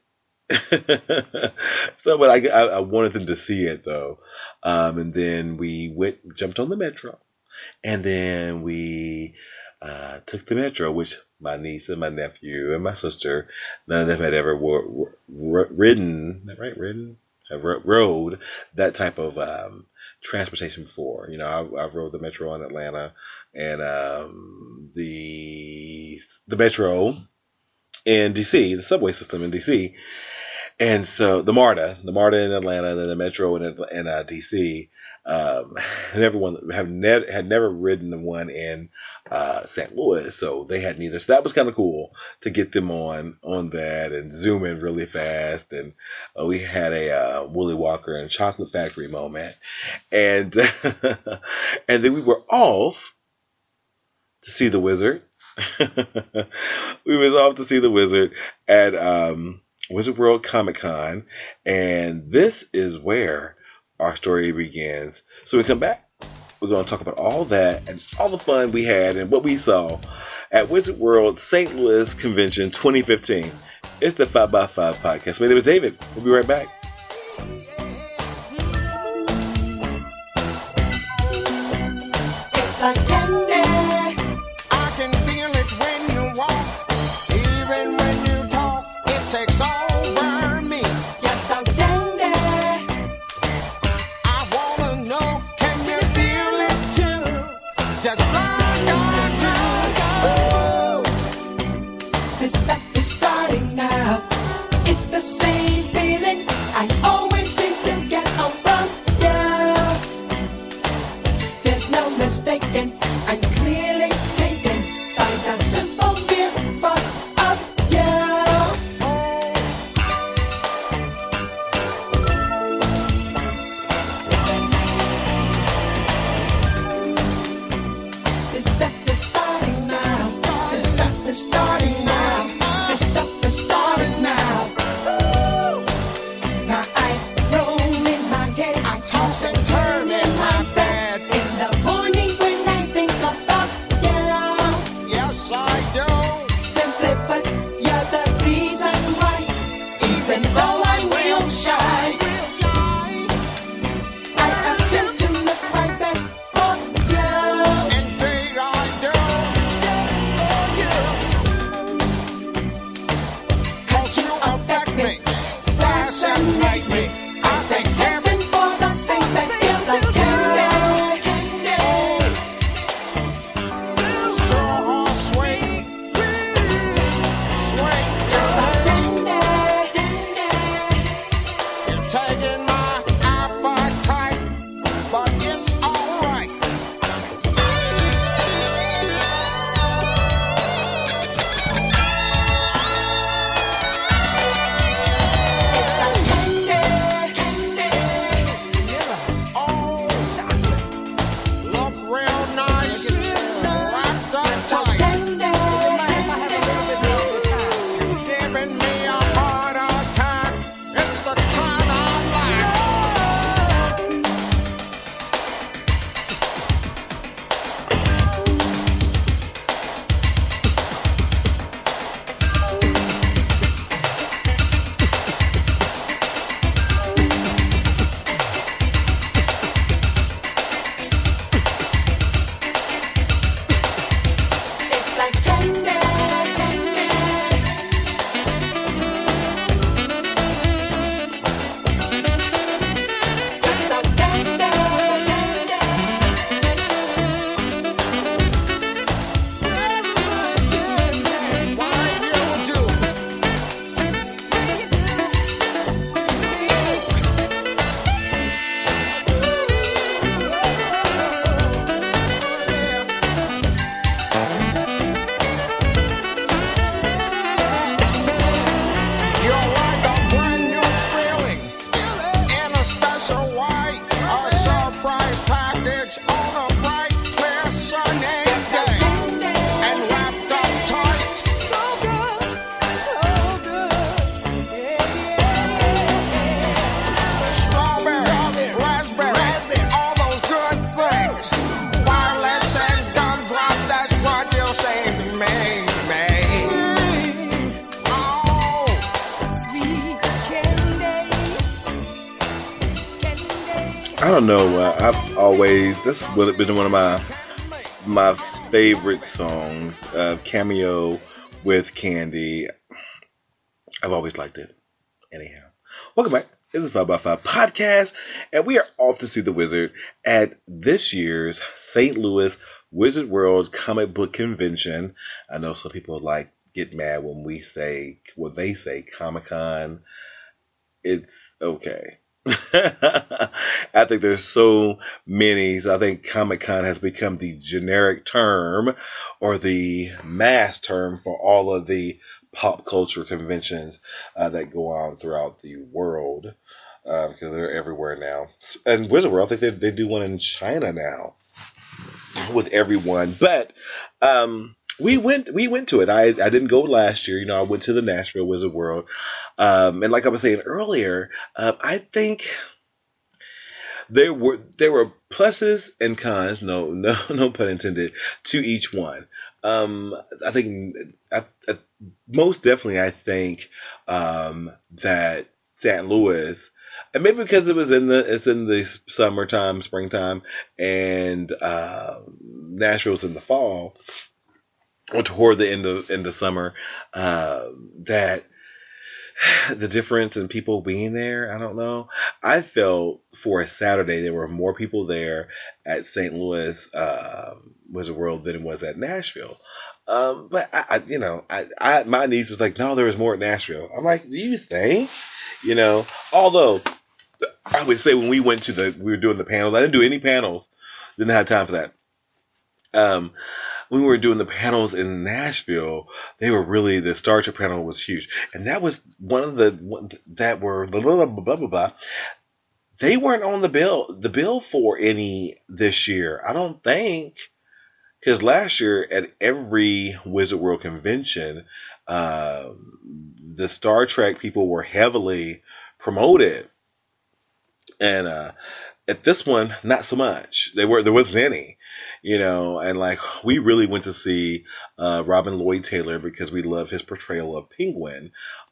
So, but I, I I wanted them to see it though, um, and then we went jumped on the metro, and then we uh, took the metro, which my niece and my nephew and my sister, none of them had ever wor- wor- ridden, right? Ridden, have rode that type of um, transportation before. You know, I, I rode the metro in Atlanta and um, the the metro in D C, the subway system in D C, and so the MARTA, the MARTA in Atlanta, and then the metro in in uh, D C. Um, and everyone have ne- had never ridden the one in uh, Saint Louis, so they had neither. So that was kind of cool to get them on on that and zoom in really fast. And uh, we had a uh, Willy Walker and Chocolate Factory moment, and and then we were off to see the Wizard. We was off to see the Wizard at um, Wizard World Comic Con, and this is where our story begins. So we come back, we're going to talk about all that and all the fun we had and what we saw at Wizard World Saint Louis Convention twenty fifteen. It's the five by five podcast. My name is David. We'll be right back. It's like candy. I can feel it when you walk. Even when you talk, it takes over me. Yes, I'm dandy. I wanna know, can you feel it too? Just like I do. Oh, this stuff is starting now. It's the same feeling I always seem to get around you. There's no mistaking, I'm clearly taken by the simple mere thought of you. This don't know. Uh, I've always that's been one of my my favorite songs. Uh, Cameo with Candy. I've always liked it. Anyhow, welcome back. This is five by five Podcast, and we are off to see the Wizard at this year's Saint Louis Wizard World Comic Book Convention. I know some people like get mad when we say when they say Comic Con. It's okay. I think there's so many. So I think Comic Con has become the generic term or the mass term for all of the pop culture conventions uh, that go on throughout the world uh, because they're everywhere now. And Wizard World, I think they, they do one in China now with everyone. But um, we went we went to it. I, I didn't go last year. You know, I went to the Nashville Wizard World. Um, and like I was saying earlier, uh, I think there were there were pluses and cons, no no no pun intended, to each one. Um, I think I, I, most definitely I think um, that Saint Louis, and maybe because it was in the it's in the summertime, springtime, and uh, Nashville's in the fall, or toward the end of end of summer, uh, that. The difference in people being there, I don't know. I felt for a Saturday there were more people there at Saint Louis uh, Wizard World than it was at Nashville. Um, but I, I, you know, I, I, my niece was like, "No, there was more at Nashville." I'm like, "Do you think?" You know, although I would say when we went to the, we were doing the panels. I didn't do any panels. Didn't have time for that. Um. When we were doing the panels in Nashville, they were really, the Star Trek panel was huge. And that was one of the, one that were, blah, blah, blah, blah, blah, blah. They weren't on the bill, the bill for any this year. I don't think, because last year at every Wizard World convention, uh, the Star Trek people were heavily promoted. And uh, at this one, not so much. They were, there wasn't any. You know, and like we really went to see uh, Robin Lloyd Taylor because we love his portrayal of Penguin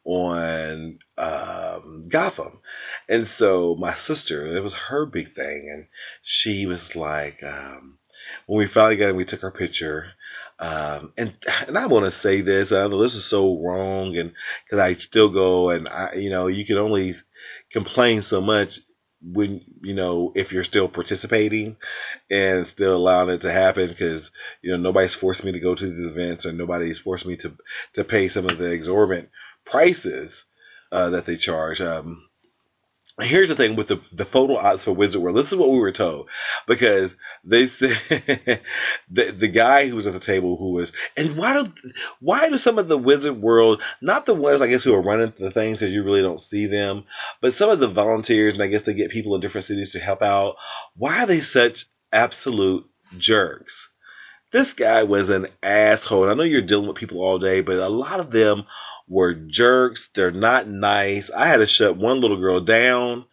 on um, Gotham. And so my sister, it was her big thing. And she was like, um, when we finally got him, we took our picture. Um, and and I want to say this, I know this is so wrong, and because I still go and I, you know, you can only complain so much when, you know, if you're still participating and still allowing it to happen, because, you know, nobody's forced me to go to the events or nobody's forced me to, to pay some of the exorbitant prices uh, that they charge. Um, here's the thing with the, the photo ops for Wizard World. This is what we were told, because they said the, the guy who was at the table who was, and why do, why do some of the Wizard World, not the ones I guess who are running the things because you really don't see them, but some of the volunteers, and I guess they get people in different cities to help out. Why are they such absolute jerks? This guy was an asshole. I know you're dealing with people all day, but a lot of them were jerks. They're not nice. I had to shut one little girl down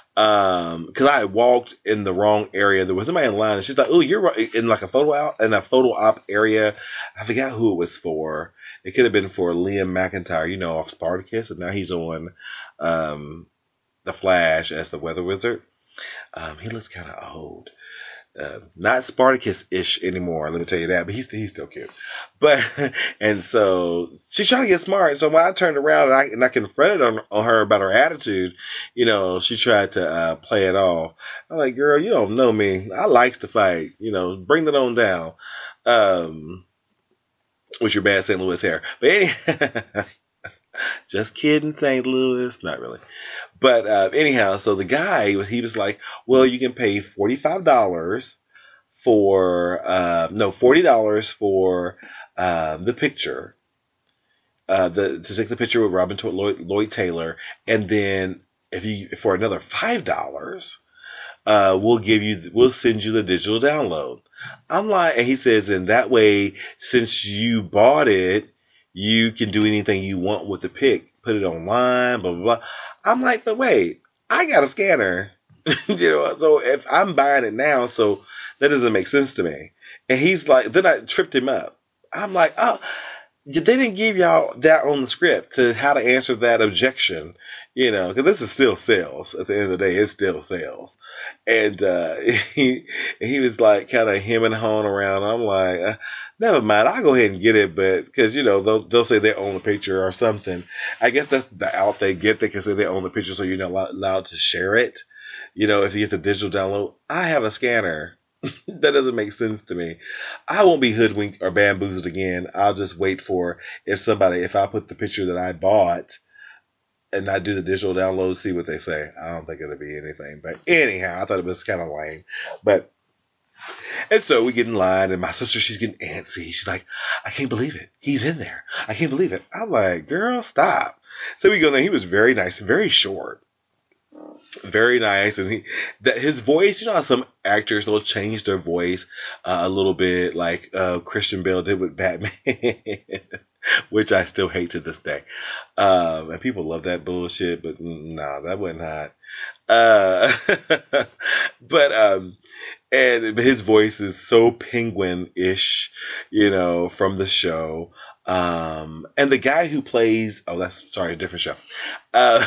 um, because I had walked in the wrong area. There was somebody in line, and she's like, "Oh, you're right," in like a photo out in a photo op area. I forgot who it was for. It could have been for Liam McIntyre, you know, off Spartacus, and now he's on um, The Flash as the Weather Wizard. Um, he looks kind of old. Uh, not Spartacus-ish anymore, let me tell you that, but he's he's still cute. But and so she's trying to get smart. So when I turned around and I and I confronted on, on her about her attitude, you know, she tried to uh, play it off. I'm like, girl, you don't know me. I likes to fight. You know, bring that on down. Um, with your bad Saint Louis hair, but anyway, just kidding, Saint Louis, not really. But uh, anyhow, so the guy, he was like, well, you can pay forty-five dollars for, uh, no, forty dollars for uh, the picture, uh, the to take the picture with Robin Lloyd, Lloyd Taylor. And then if you, for another five dollars, uh, we'll give you, we'll send you the digital download. I'm like, and he says, in that way, since you bought it, you can do anything you want with the pic, put it online, blah, blah, blah. I'm like, but wait, I got a scanner, you know, so if I'm buying it now, so that doesn't make sense to me. And he's like, then I tripped him up. I'm like, oh, they didn't give y'all that on the script to how to answer that objection, you know, because this is still sales. At the end of the day, it's still sales. And uh, he he was like kind of him and hawing around. I'm like, uh, never mind, I'll go ahead and get it, but because you know they'll they'll say they own the picture or something. I guess that's the out they get. They can say they own the picture, so you're not allowed, allowed to share it. You know, if you get the digital download, I have a scanner. That doesn't make sense to me. I won't be hoodwinked or bamboozled again. I'll just wait for if somebody, if I put the picture that I bought and I do the digital download, see what they say. I don't think it'll be anything. But anyhow, I thought it was kind of lame. But, and so we get in line and my sister, she's getting antsy. She's like, I can't believe it. He's in there. I can't believe it. I'm like, girl, stop. So we go there. He was very nice, very short. Very nice, and he that his voice. You know how some actors will change their voice uh, a little bit, like uh, Christian Bale did with Batman, which I still hate to this day. Um, and people love that bullshit, but no, nah, that wasn't hot. Uh, but um, and his voice is so Penguin-ish, you know, from the show. Um, and the guy who plays oh, that's sorry, a different show. Uh.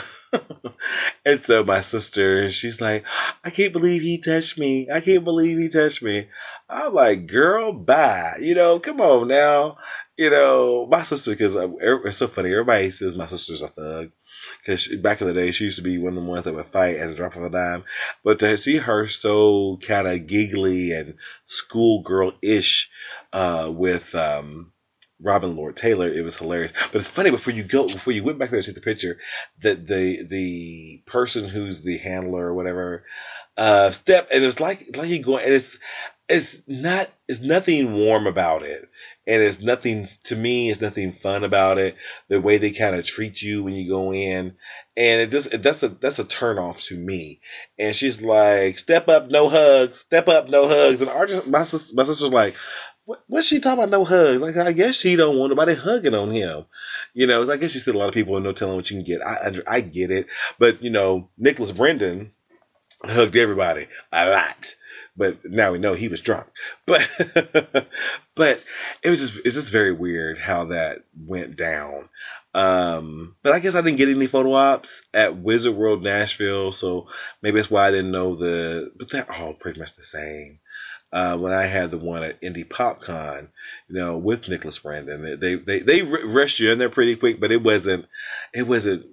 And so my sister, she's like, I can't believe he touched me. I can't believe he touched me. I'm like, girl, bye. You know, come on now. You know, my sister, because it's so funny. Everybody says my sister's a thug. Because back in the day, she used to be one of the ones that would fight at the drop of a dime. But to see her so kind of giggly and schoolgirl-ish uh, with... Um, Robin Lord Taylor, it was hilarious. But it's funny, before you go, before you went back there to take the picture, that the the person who's the handler or whatever, uh, step, and it was like like you going, and it's it's not, it's nothing warm about it, and it's nothing to me. It's nothing fun about it. The way they kind of treat you when you go in, and it just that's a that's a turn off to me. And she's like, "Step up, no hugs. Step up, no hugs." And our my sis, my sister's like. What, what's she talking about? No hugs? Like, I guess she don't want nobody hugging on him. You know, I guess you said a lot of people and no telling what you can get. I I get it. But, you know, Nicholas Brendan hugged everybody a lot. But now we know he was drunk. But but it was just, it's just very weird how that went down. Um, but I guess I didn't get any photo ops at Wizard World Nashville. So maybe that's why I didn't know the, but they're all pretty much the same. Uh, when I had the one at Indie PopCon, you know, with Nicholas Brandon, they they they rushed you in there pretty quick, but it wasn't it wasn't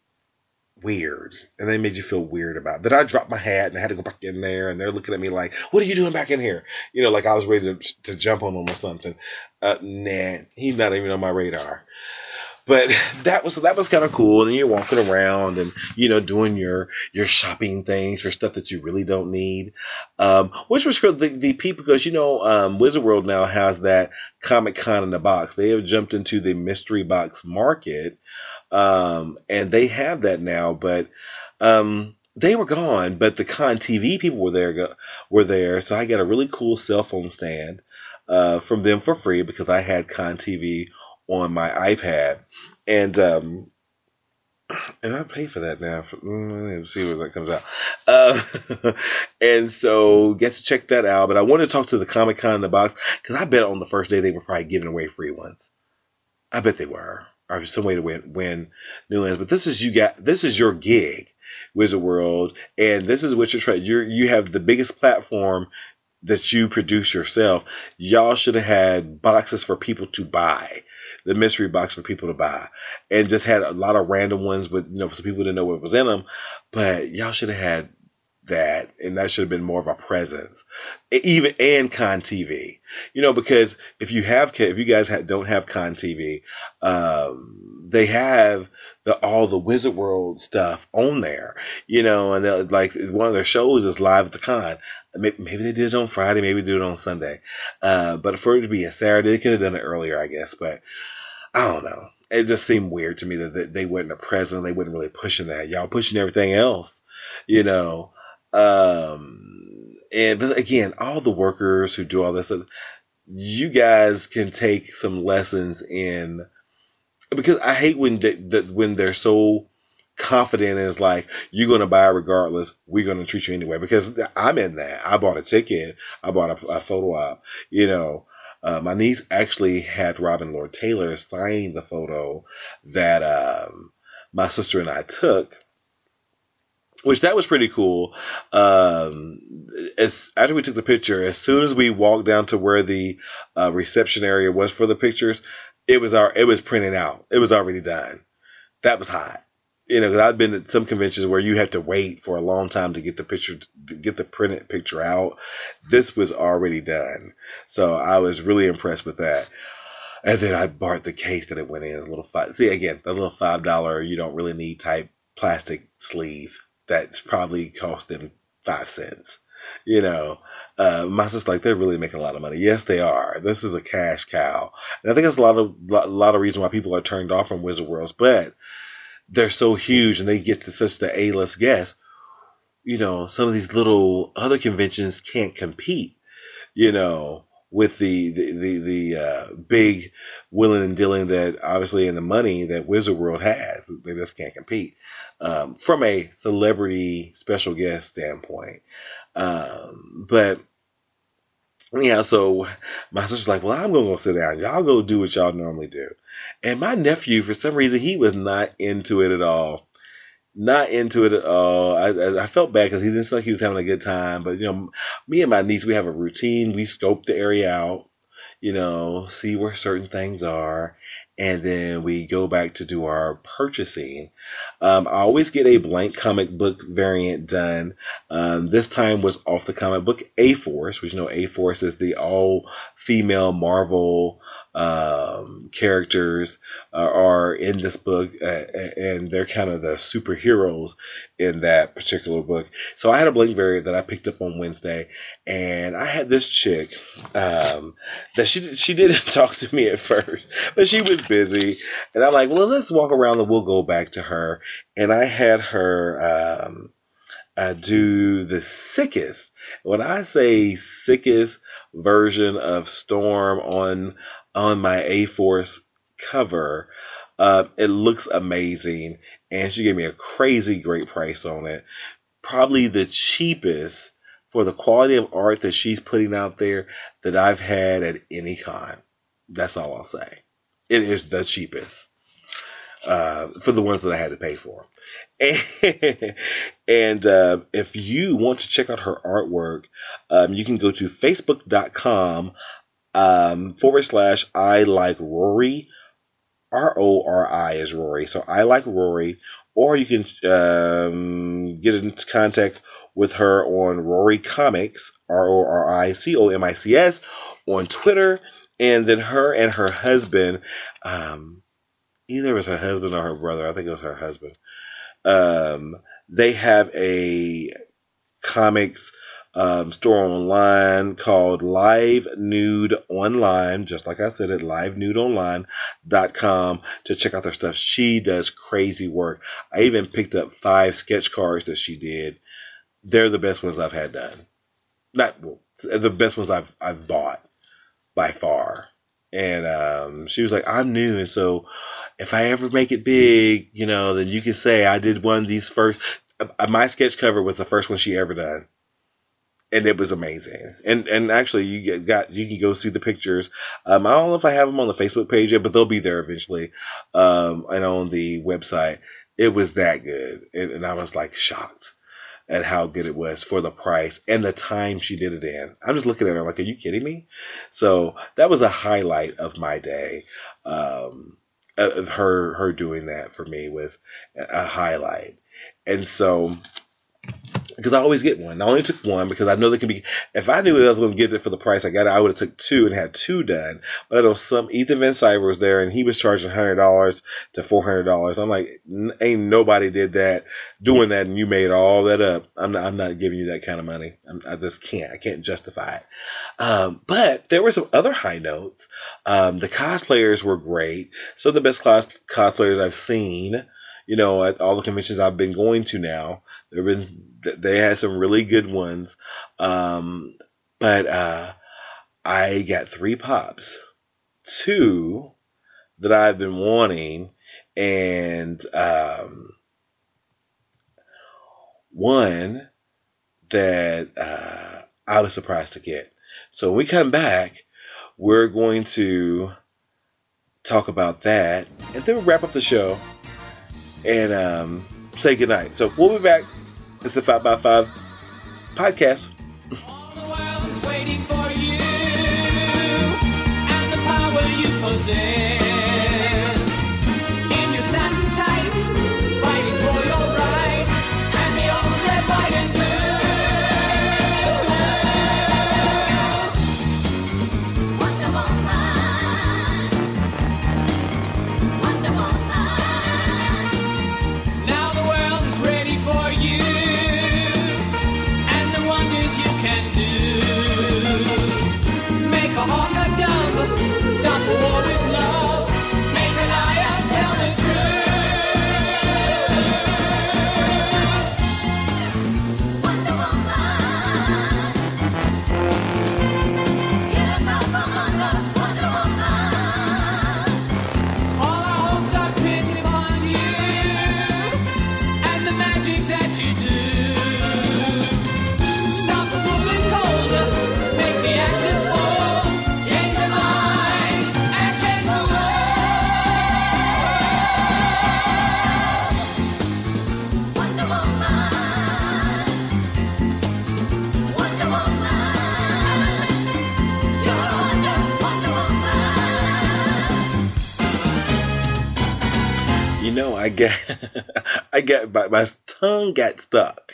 weird, and they made you feel weird about it. Then I dropped my hat and I had to go back in there, and they're looking at me like, "What are you doing back in here?" You know, like I was ready to to jump on them or something. Uh, nah, he's not even on my radar. But that was that was kind of cool. And then you're walking around and, you know, doing your your shopping things for stuff that you really don't need. Um, which was cool. The, the people, because, you know, um, Wizard World now has that Comic Con in the box. They have jumped into the mystery box market. Um, and they have that now. But um, they were gone. But the Con T V people were there. Were there. So I got a really cool cell phone stand uh, from them for free because I had Con T V on my iPad, and um, and I pay for that now. For, mm, let's see when that comes out. Uh, and so get to check that out. But I wanted to talk to the Comic Con in the box because I bet on the first day they were probably giving away free ones. I bet they were, or some way to win win new ones. But this is you got this is your gig, Wizard World, and this is what you're trying. You you have the biggest platform that you produce yourself. Y'all should have had boxes for people to buy. The mystery box for people to buy, and just had a lot of random ones with, you know, so people didn't know what was in them. But y'all should have had that, and that should have been more of a presence, even and Con T V. You know, because if you have, if you guys have, don't have Con T V, um, they have the all the Wizard World stuff on there. You know, and like one of their shows is live at the con. Maybe they did it on Friday, maybe they did it on Sunday. Uh, but for it to be a Saturday, they could have done it earlier, I guess. But I don't know. It just seemed weird to me that they weren't a present. They weren't really pushing that. Y'all pushing everything else, you know. Um, and but again, all the workers who do all this stuff, you guys can take some lessons in, because I hate when they, that when they're so confident and it's like, you're going to buy regardless, we're going to treat you anyway, because I'm in that. I bought a ticket, I bought a, a photo op, you know, Uh, my niece actually had Robin Lord Taylor signing the photo that um, my sister and I took, which that was pretty cool. Um, as after we took the picture, as soon as we walked down to where the uh, reception area was for the pictures, it was our it was printed out. It was already done. That was hot. You know, because I've been at some conventions where you have to wait for a long time to get the picture, to get the printed picture out. This was already done. So I was really impressed with that. And then I bought the case that it went in, a little five, see again, the little five dollar, you don't really need type plastic sleeve. That's probably cost them five cents. You know, uh, my sister's like, they're really making a lot of money. Yes, they are. This is a cash cow. And I think that's a lot of, a lot of reason why people are turned off from Wizard Worlds, but they're so huge and they get to such the A-list guests. You know, some of these little other conventions can't compete, you know, with the, the, the, the uh, big willing and dealing that obviously and the money that Wizard World has. They just can't compete um, from a celebrity special guest standpoint. Um, but yeah, so my sister's like, well, I'm going to go sit down. Y'all go do what y'all normally do. And my nephew, for some reason, he was not into it at all. Not into it at all. I, I, I felt bad because he didn't seem like he was having a good time. But, you know, me and my niece, we have a routine. We scope the area out, you know, see where certain things are. And then we go back to do our purchasing. Um, I always get a blank comic book variant done. Um, this time was off the comic book A-Force, which you know A-Force is the all-female Marvel um, characters uh, are in this book, uh, and they're kind of the superheroes in that particular book. So I had a blank variant that I picked up on Wednesday, and I had this chick um, that she she didn't talk to me at first, but she was busy, and I'm like, well, let's walk around and we'll go back to her. And I had her um, uh, do the sickest, when I say sickest version of Storm on on my A-Force cover. Uh, it looks amazing, and she gave me a crazy great price on it. Probably the cheapest for the quality of art that she's putting out there that I've had at any con. That's all I'll say. It is the cheapest uh, for the ones that I had to pay for. And, and uh, if you want to check out her artwork, um, you can go to facebook.com um, forward slash I like Rory. R O R I is Rory. So I like Rory. Or you can um, get in contact with her on Rory Comics, R O R I C O M I C S, on Twitter. And then her and her husband, um, either it was her husband or her brother, I think it was her husband, um, they have a comics um, store online called Live Nude Online, just like I said, at live nude online dot com to check out their stuff. She does crazy work. I even picked up five sketch cards that she did. They're the best ones I've had done. Not well, the best ones I've I've bought by far. And um, she was like, I'm new, and so if I ever make it big, you know, then you can say I did one of these first. Uh, my sketch cover was the first one she ever done. And it was amazing. And and actually, you get, got you can go see the pictures. Um, I don't know if I have them on the Facebook page yet, but they'll be there eventually. Um, and on the website, it was that good, and, and I was like shocked at how good it was for the price and the time she did it in. I'm just looking at her like, are you kidding me? So that was a highlight of my day. Um, of her her doing that for me was a highlight. And so, because I always get one. I only took one because I know they can be. If I knew I was going to get it for the price I got it, I would have took two and had two done. But I know some Ethan Van Cyber was there and he was charging one hundred dollars to four hundred dollars. I'm like, ain't nobody did that, doing that, and you made all that up. I'm not. I'm not giving you that kind of money. I'm, I just can't. I can't justify it. Um, but there were some other high notes. Um, the cosplayers were great. Some of the best cos- cosplayers I've seen. You know, at all the conventions I've been going to now, there have been, they had some really good ones. Um, but, uh, I got three pops, two that I've been wanting, and, um, one that, uh, I was surprised to get. So when we come back, we're going to talk about that, and then we'll wrap up the show and um, say goodnight. So we'll be back. It's the five by five podcast. All the world is waiting for you and the power you possess. In your satin tights, fighting for your rights, and the old red, white, and blue. Wonder Woman, Wonder Woman. Now the world is ready for you and the wonders you can do. Make a hunger dumb, stop a war with love, make a liar tell the truth. Wonder Woman, get us out from under. Wonder Woman, all our hopes are pinned upon you and the magic that you do. Stop the moving cold, make the ashes fall, change their minds and change the world. Wonder Woman, Wonder Woman, you're a wonder, Wonder Woman. You know, I got, I got, my, my tongue got stuck.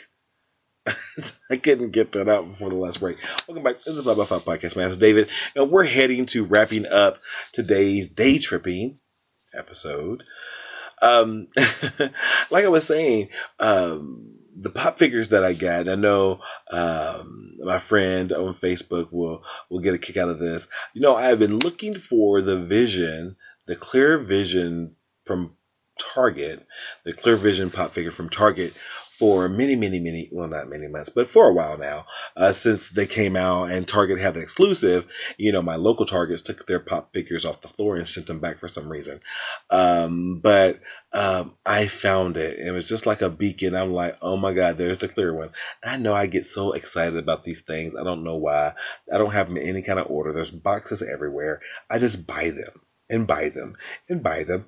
I couldn't get that out before the last break. Welcome back to the five by five podcast. My name is David, and we're heading to wrapping up today's day tripping episode. Um, like I was saying, um, the pop figures that I got, I know um, my friend on Facebook will will get a kick out of this. You know, I've been looking for the Vision, the Clear Vision from Target, the Clear Vision pop figure from Target for many, many, many, well, not many months, but for a while now, uh, since they came out and Target had the exclusive. You know, my local Targets took their pop figures off the floor and sent them back for some reason. Um, but um, I found it. It was just like a beacon. I'm like, oh my God, there's the clear one. I know I get so excited about these things. I don't know why. I don't have them in any kind of order. There's boxes everywhere. I just buy them and buy them and buy them.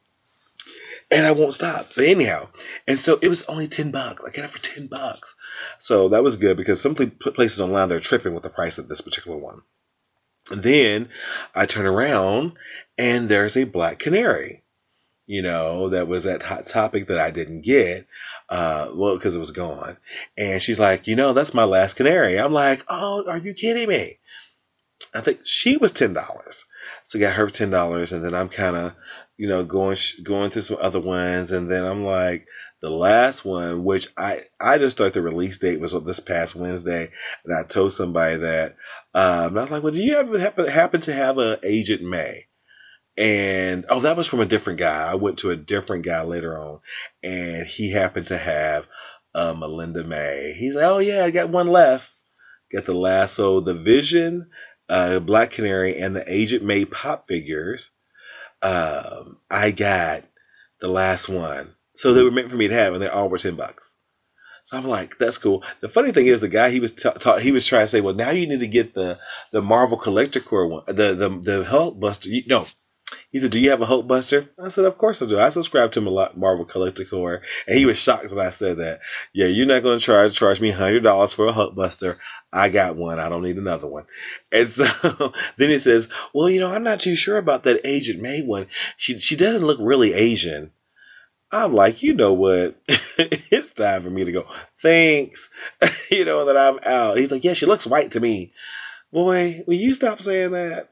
And I won't stop. But anyhow, and so it was only ten bucks. I got it for ten bucks. So that was good because some places online, they're tripping with the price of this particular one. And then I turn around and there's a black canary, you know, that was at Hot Topic that I didn't get. Uh, well, because it was gone. And she's like, you know, that's my last canary. I'm like, oh, are you kidding me? I think she was ten dollars. So I got her for ten dollars. And then I'm kind of, you know, going going through some other ones, and then I'm like, the last one, which I I just thought the release date was this past Wednesday, and I told somebody that, um, I was like, well, do you ever happen happen to have a Agent May? And oh, that was from a different guy. I went to a different guy later on, and he happened to have uh, Melinda May. He's like, oh yeah, I got one left. Got the last, so the Vision, uh, Black Canary, and the Agent May pop figures. Um, I got the last one. So they were meant for me to have, and they all were ten bucks. So I'm like, that's cool. The funny thing is, the guy he was ta- ta- he was trying to say, well, now you need to get the the Marvel Collector Core one, the the the Hulkbuster. You, no, he said, do you have a Hulkbuster? I said, of course I do. I subscribe to Marvel Collector Core, and he was shocked that I said that. Yeah, you're not going to try to charge me one hundred dollars for a Hulkbuster. I got one. I don't need another one. And so then he says, well, you know, I'm not too sure about that Agent May one. She she doesn't look really Asian. I'm like, you know what? It's time for me to go. Thanks. You know, that I'm out. He's like, yeah, she looks white to me. Boy, will you stop saying that?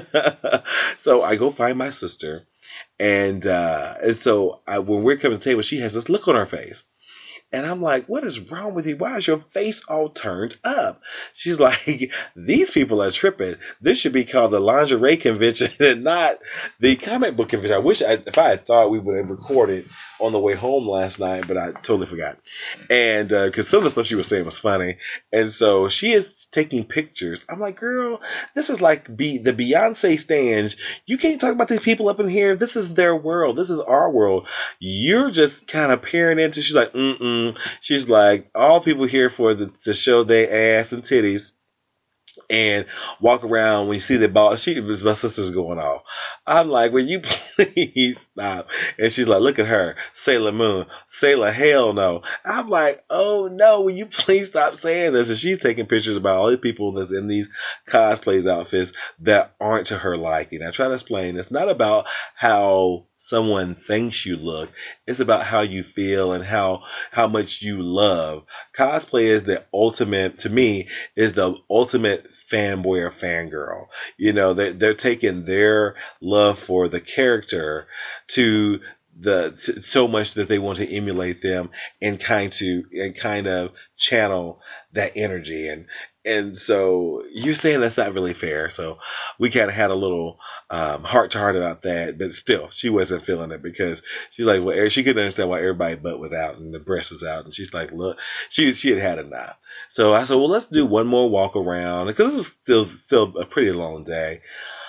So I go find my sister. And, uh, and so I, when we're coming to the table, she has this look on her face. And I'm like, what is wrong with you? Why is your face all turned up? She's like, these people are tripping. This should be called the lingerie convention and not the comic book convention. I wish I, if I had thought we would have recorded on the way home last night, but I totally forgot. And because uh, some of the stuff she was saying was funny. And so she is taking pictures. I'm like, girl, this is like be the Beyonce stands. You can't talk about these people up in here. This is their world. This is our world. You're just kind of peering into. She's like, mm-mm. She's like, all people here for the, to show their ass and titties and walk around when you see the ball. She, my sister's going off. I'm like, will you please stop? And she's like, look at her, Sailor Moon, Sailor hell no. I'm like, oh no, will you please stop saying this? And she's taking pictures about all these people that's in these cosplays outfits that aren't to her liking. I try to explain it's not about how someone thinks you look. It's about how you feel and how how much you love. Cosplay is the ultimate, to me, is the ultimate fanboy or fangirl. You know, they, they're taking their love for the character to the to, so much that they want to emulate them and kind to and kind of channel that energy. And and so you're saying that's not really fair. So we kind of had a little um, heart to heart about that, but still, she wasn't feeling it because she's like, well, she couldn't understand why everybody's butt was out and the breast was out, and she's like, look, she she had had enough. So I said, well, let's do one more walk around because this is still still a pretty long day.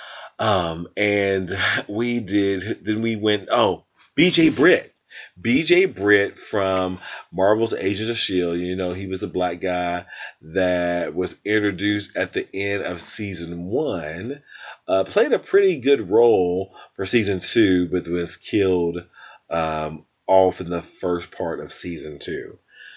Um, and we did. Then we went. Oh, B J Britt. B J Britt from Marvel's Agents of S H I E L D. You know, he was the black guy that was introduced at the end of season one. Uh, played a pretty good role for season two, but was killed um, off in the first part of season two.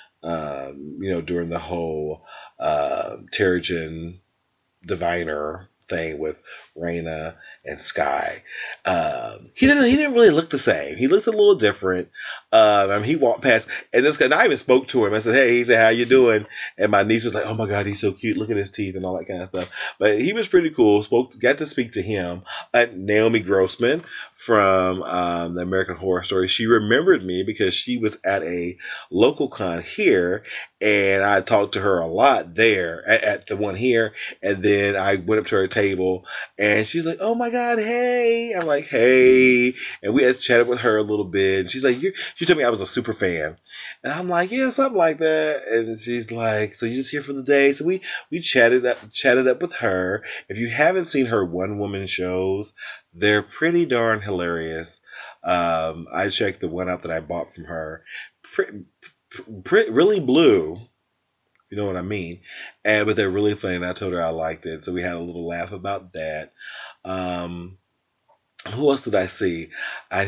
Um, you know, during the whole uh, Terrigen Diviner thing with Raina and Sky. Um, he didn't. He didn't really look the same. He looked a little different. Um, I mean, he walked past, and this guy. And I even spoke to him. I said, "Hey," he said, "How you doing?" And my niece was like, "Oh my God, he's so cute. Look at his teeth and all that kind of stuff." But he was pretty cool. Spoke, got to speak to him. Uh, Naomi Grossman from um, the American Horror Story. She remembered me because she was at a local con here, and I talked to her a lot there at, at the one here. And then I went up to her table, and she's like, "Oh my God, hey!" I'm like, "Hey," and we had chatted with her a little bit. And she's like, You're, she told me I was a super fan, and I'm like, "Yeah, something like that." And she's like, "So you just here for the day?" So we we chatted up chatted up with her. If you haven't seen her one woman shows, they're pretty darn hilarious. Um, I checked the one out that I bought from her. Pretty, pretty, really blue. You know what I mean? And but they're really funny. And I told her I liked it, so we had a little laugh about that. Um, who else did I see? I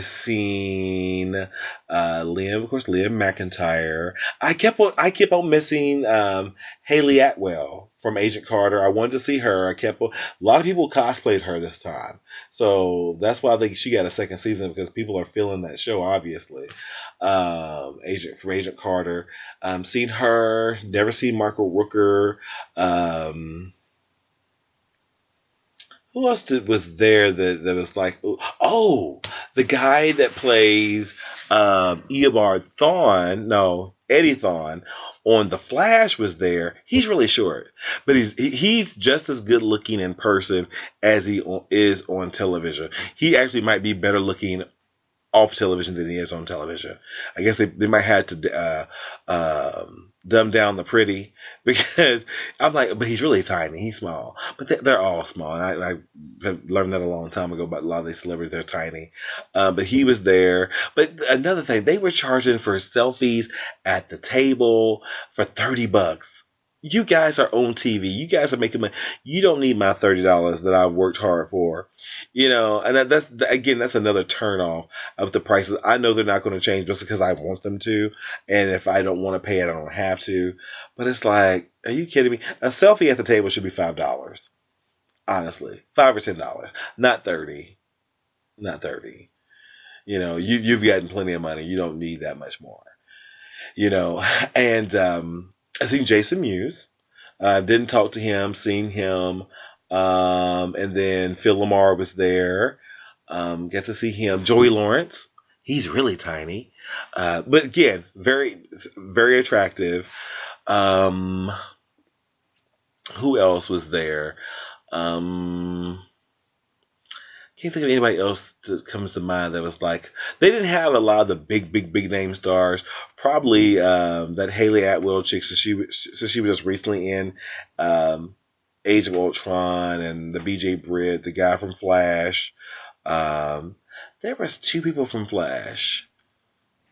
seen uh, Liam, of course, Liam McIntyre. I kept on, I kept on missing um, Haley Atwell from Agent Carter. I wanted to see her. I kept on, a lot of people cosplayed her this time, so that's why I think she got a second season because people are feeling that show. Obviously, um, Agent from Agent Carter. Um, seen her. Never seen Michael Rooker. Um, Who else did, was there that, that was like, oh, the guy that plays um, Eobard Thawne, no, Eddie Thawne, on The Flash was there. He's really short, but he's he, he's just as good looking in person as he is on television. He actually might be better looking off television than he is on television. I guess they, they might have to uh, um, dumb down the pretty because I'm like, but he's really tiny. He's small, but they, they're all small. And I, I have learned that a long time ago about a lot of these celebrities. They're tiny. Um, but he was there. But another thing, they were charging for selfies at the table for thirty bucks. You guys are on T V. You guys are making money. You don't need my thirty dollars that I've worked hard for. You know, and that, that's, again, that's another turn off of the prices. I know they're not going to change just because I want them to. And if I don't want to pay it, I don't have to. But it's like, are you kidding me? A selfie at the table should be five dollars. Honestly. five or ten dollars. Not thirty. Not thirty. You know, you, you've gotten plenty of money. You don't need that much more. You know, and, um, I seen Jason Mewes. I uh, didn't talk to him, seen him. Um, and then Phil Lamar was there. Um, got to see him. Joey Lawrence. He's really tiny. Uh, but again, very, very attractive. Um, who else was there? Um, can't think of anybody else that comes to mind that was like, they didn't have a lot of the big, big, big name stars. Probably um, that Haley Atwell chick, since she, since she was just recently in um, Age of Ultron, and the B J Britt, the guy from Flash. Um, there was two people from Flash.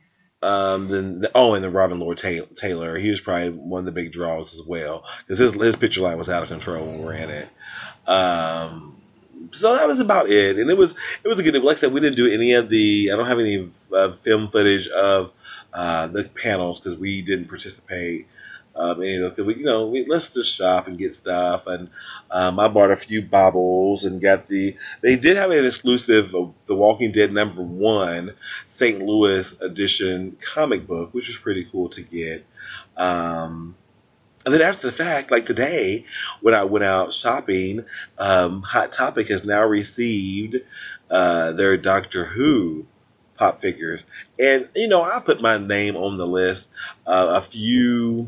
Um, then the, oh, and then Robin Lord Taylor, he was probably one of the big draws as well because his his picture line was out of control when we were in it. Um, so that was about it, and it was it was a good. Like I said, we didn't do any of the. I don't have any uh, film footage of uh, the panels because we didn't participate. Um, any of those, we, you know, we, let's just shop and get stuff. And um, I bought a few baubles and got the. They did have an exclusive of The Walking Dead number one Saint Louis edition comic book, which was pretty cool to get. Um, and then after the fact, like today, when I went out shopping, um, Hot Topic has now received uh, their Doctor Who pop figures, and you know, I put my name on the list uh, a few.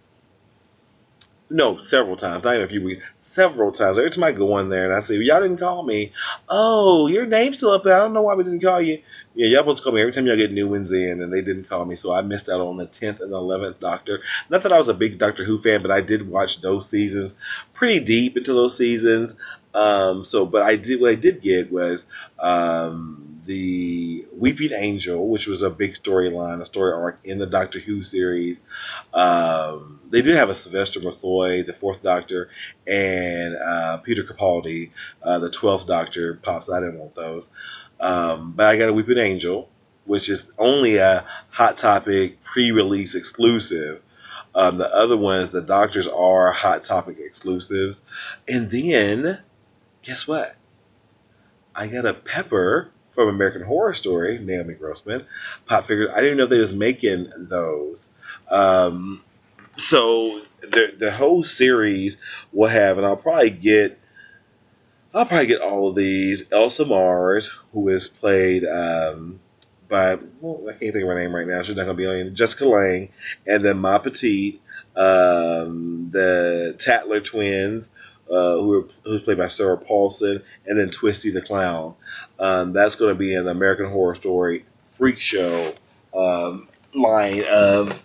No, several times. Not even a few weeks. Several times. Every time I go in there and I say, well, y'all didn't call me. Oh, your name's still up there. I don't know why we didn't call you. Yeah, y'all supposed to call me every time y'all get new ones in, and they didn't call me. So I missed out on the tenth and eleventh Doctor. Not that I was a big Doctor Who fan, but I did watch those seasons pretty deep into those seasons. Um, so, but I did, what I did get was um, the Weeping Angel, which was a big storyline, a story arc in the Doctor Who series. Um, they did have a Sylvester McCoy, the fourth Doctor, and uh, Peter Capaldi, uh, the twelfth Doctor pops. I didn't want those. Um, but I got a Weeping Angel, which is only a Hot Topic pre-release exclusive. Um, the other ones, the Doctors are Hot Topic exclusives. And then, guess what? I got a Pepper from American Horror Story, Naomi Grossman, pop figure. I didn't know they was making those. Um, so the the whole series will have, and I'll probably get, I'll probably get all of these. Elsa Mars, who is played um, by, well, I can't think of her name right now. She's not going to be on. Jessica Lange, and then Ma Petite, um, the Tatler twins, uh, who are who's played by Sarah Paulson, and then Twisty the Clown. Um, that's going to be in the American Horror Story Freak Show um, line of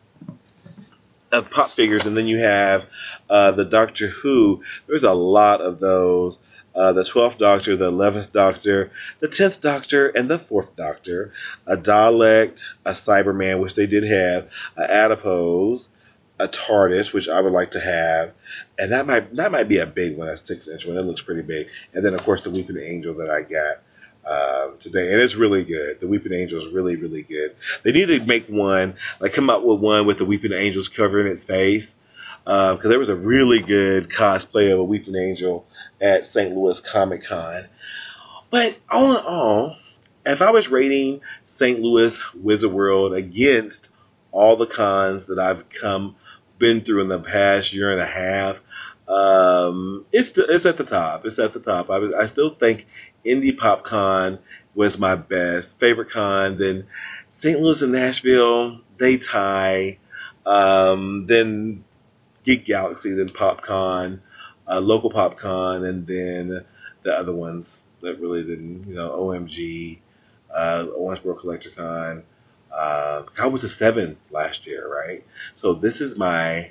of pop figures, and then you have uh, the Doctor Who. There's a lot of those. Uh, the twelfth Doctor, the eleventh Doctor, the tenth Doctor, and the fourth Doctor. A Dalek, a Cyberman, which they did have, a Adipose, a TARDIS, which I would like to have, and that might that might be a big one, a six inch one. It looks pretty big. And then of course the Weeping Angel that I got um, today, and it's really good. The Weeping Angel is really really good. They need to make one, like come out with one with the Weeping Angels covering its face, because uh, there was a really good cosplay of a Weeping Angel at Saint Louis Comic Con. But all in all, if I was rating Saint Louis Wizard World against all the cons that I've come been through in the past year and a half, um, it's it's at the top. It's at the top. I, I still think Indie Pop Con was my best favorite con. Then Saint Louis and Nashville, they tie. Um, then Geek Galaxy, then PopCon, uh, Local PopCon, and then the other ones that really didn't, you know, O M G, uh, Owensboro Collector Con. Uh, I went to seven last year, right? So this is my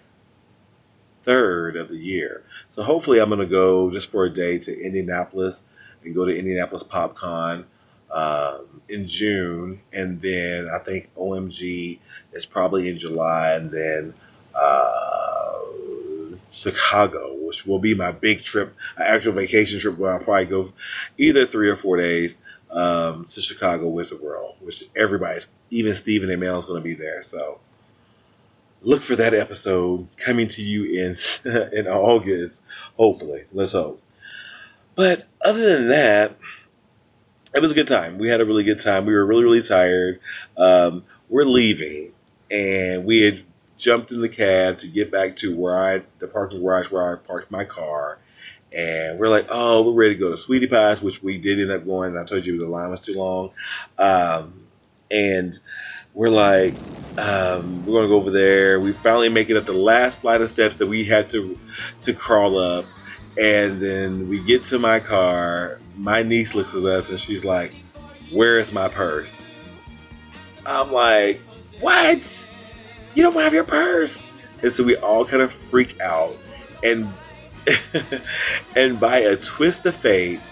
third of the year. So hopefully I'm going to go just for a day to Indianapolis and go to Indianapolis PopCon um, in June. And then I think O M G is probably in July, and then uh, Chicago, which will be my big trip, an actual vacation trip where I'll probably go either three or four days um, to Chicago Wizard World, which everybody's, even Stephen Amell is going to be there. So look for that episode coming to you in in August, hopefully. Let's hope. But other than that, it was a good time. We had a really good time. We were really, really tired. Um, we're leaving, and we had jumped in the cab to get back to where I, the parking garage where I parked my car. And we're like, oh, we're ready to go to Sweetie Pie's, which we did end up going. I told you the line was too long. Um, and we're like, um, we're going to go over there. We finally make it up the last flight of steps that we had to to crawl up. And then we get to my car. My niece looks at us and she's like, where is my purse? I'm like, what? You don't have your purse? And so we all kind of freak out. And and by a twist of fate,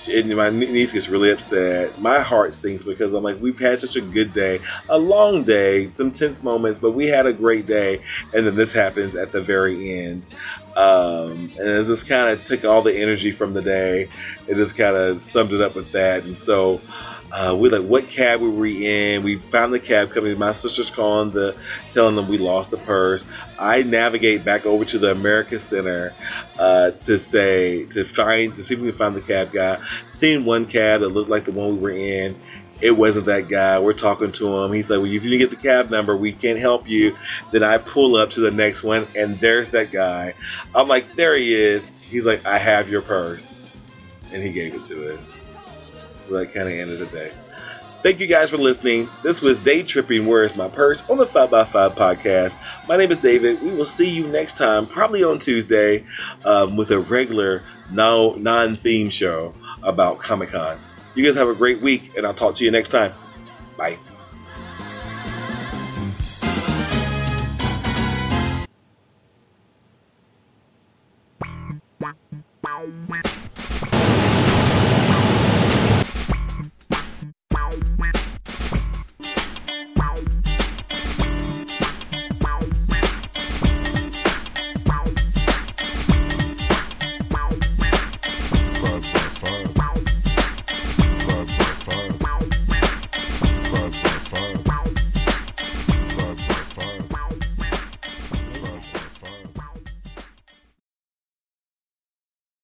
and my niece gets really upset. My heart sinks because I'm like, we've had such a good day, a long day, some tense moments, but we had a great day. And then this happens at the very end. Um, and it just kind of took all the energy from the day. It just kind of summed it up with that. And so uh, we're like, what cab were we in? We found the cab company. My sister's calling the, telling them we lost the purse. I navigate back over to the America Center uh, to say, to find, to see if we can find the cab guy. Seen one cab that looked like the one we were in. It wasn't that guy. We're talking to him. He's like, well, if you didn't get the cab number, we can't help you. Then I pull up to the next one, and there's that guy. I'm like, there he is. He's like, I have your purse. And he gave it to us. So that kind of ended the day. Thank you guys for listening. This was Day Tripping, Where's My Purse? On the five by five podcast. My name is David. We will see you next time, probably on Tuesday, um, with a regular no, non-theme show about Comic-Con. You guys have a great week, and I'll talk to you next time. Bye.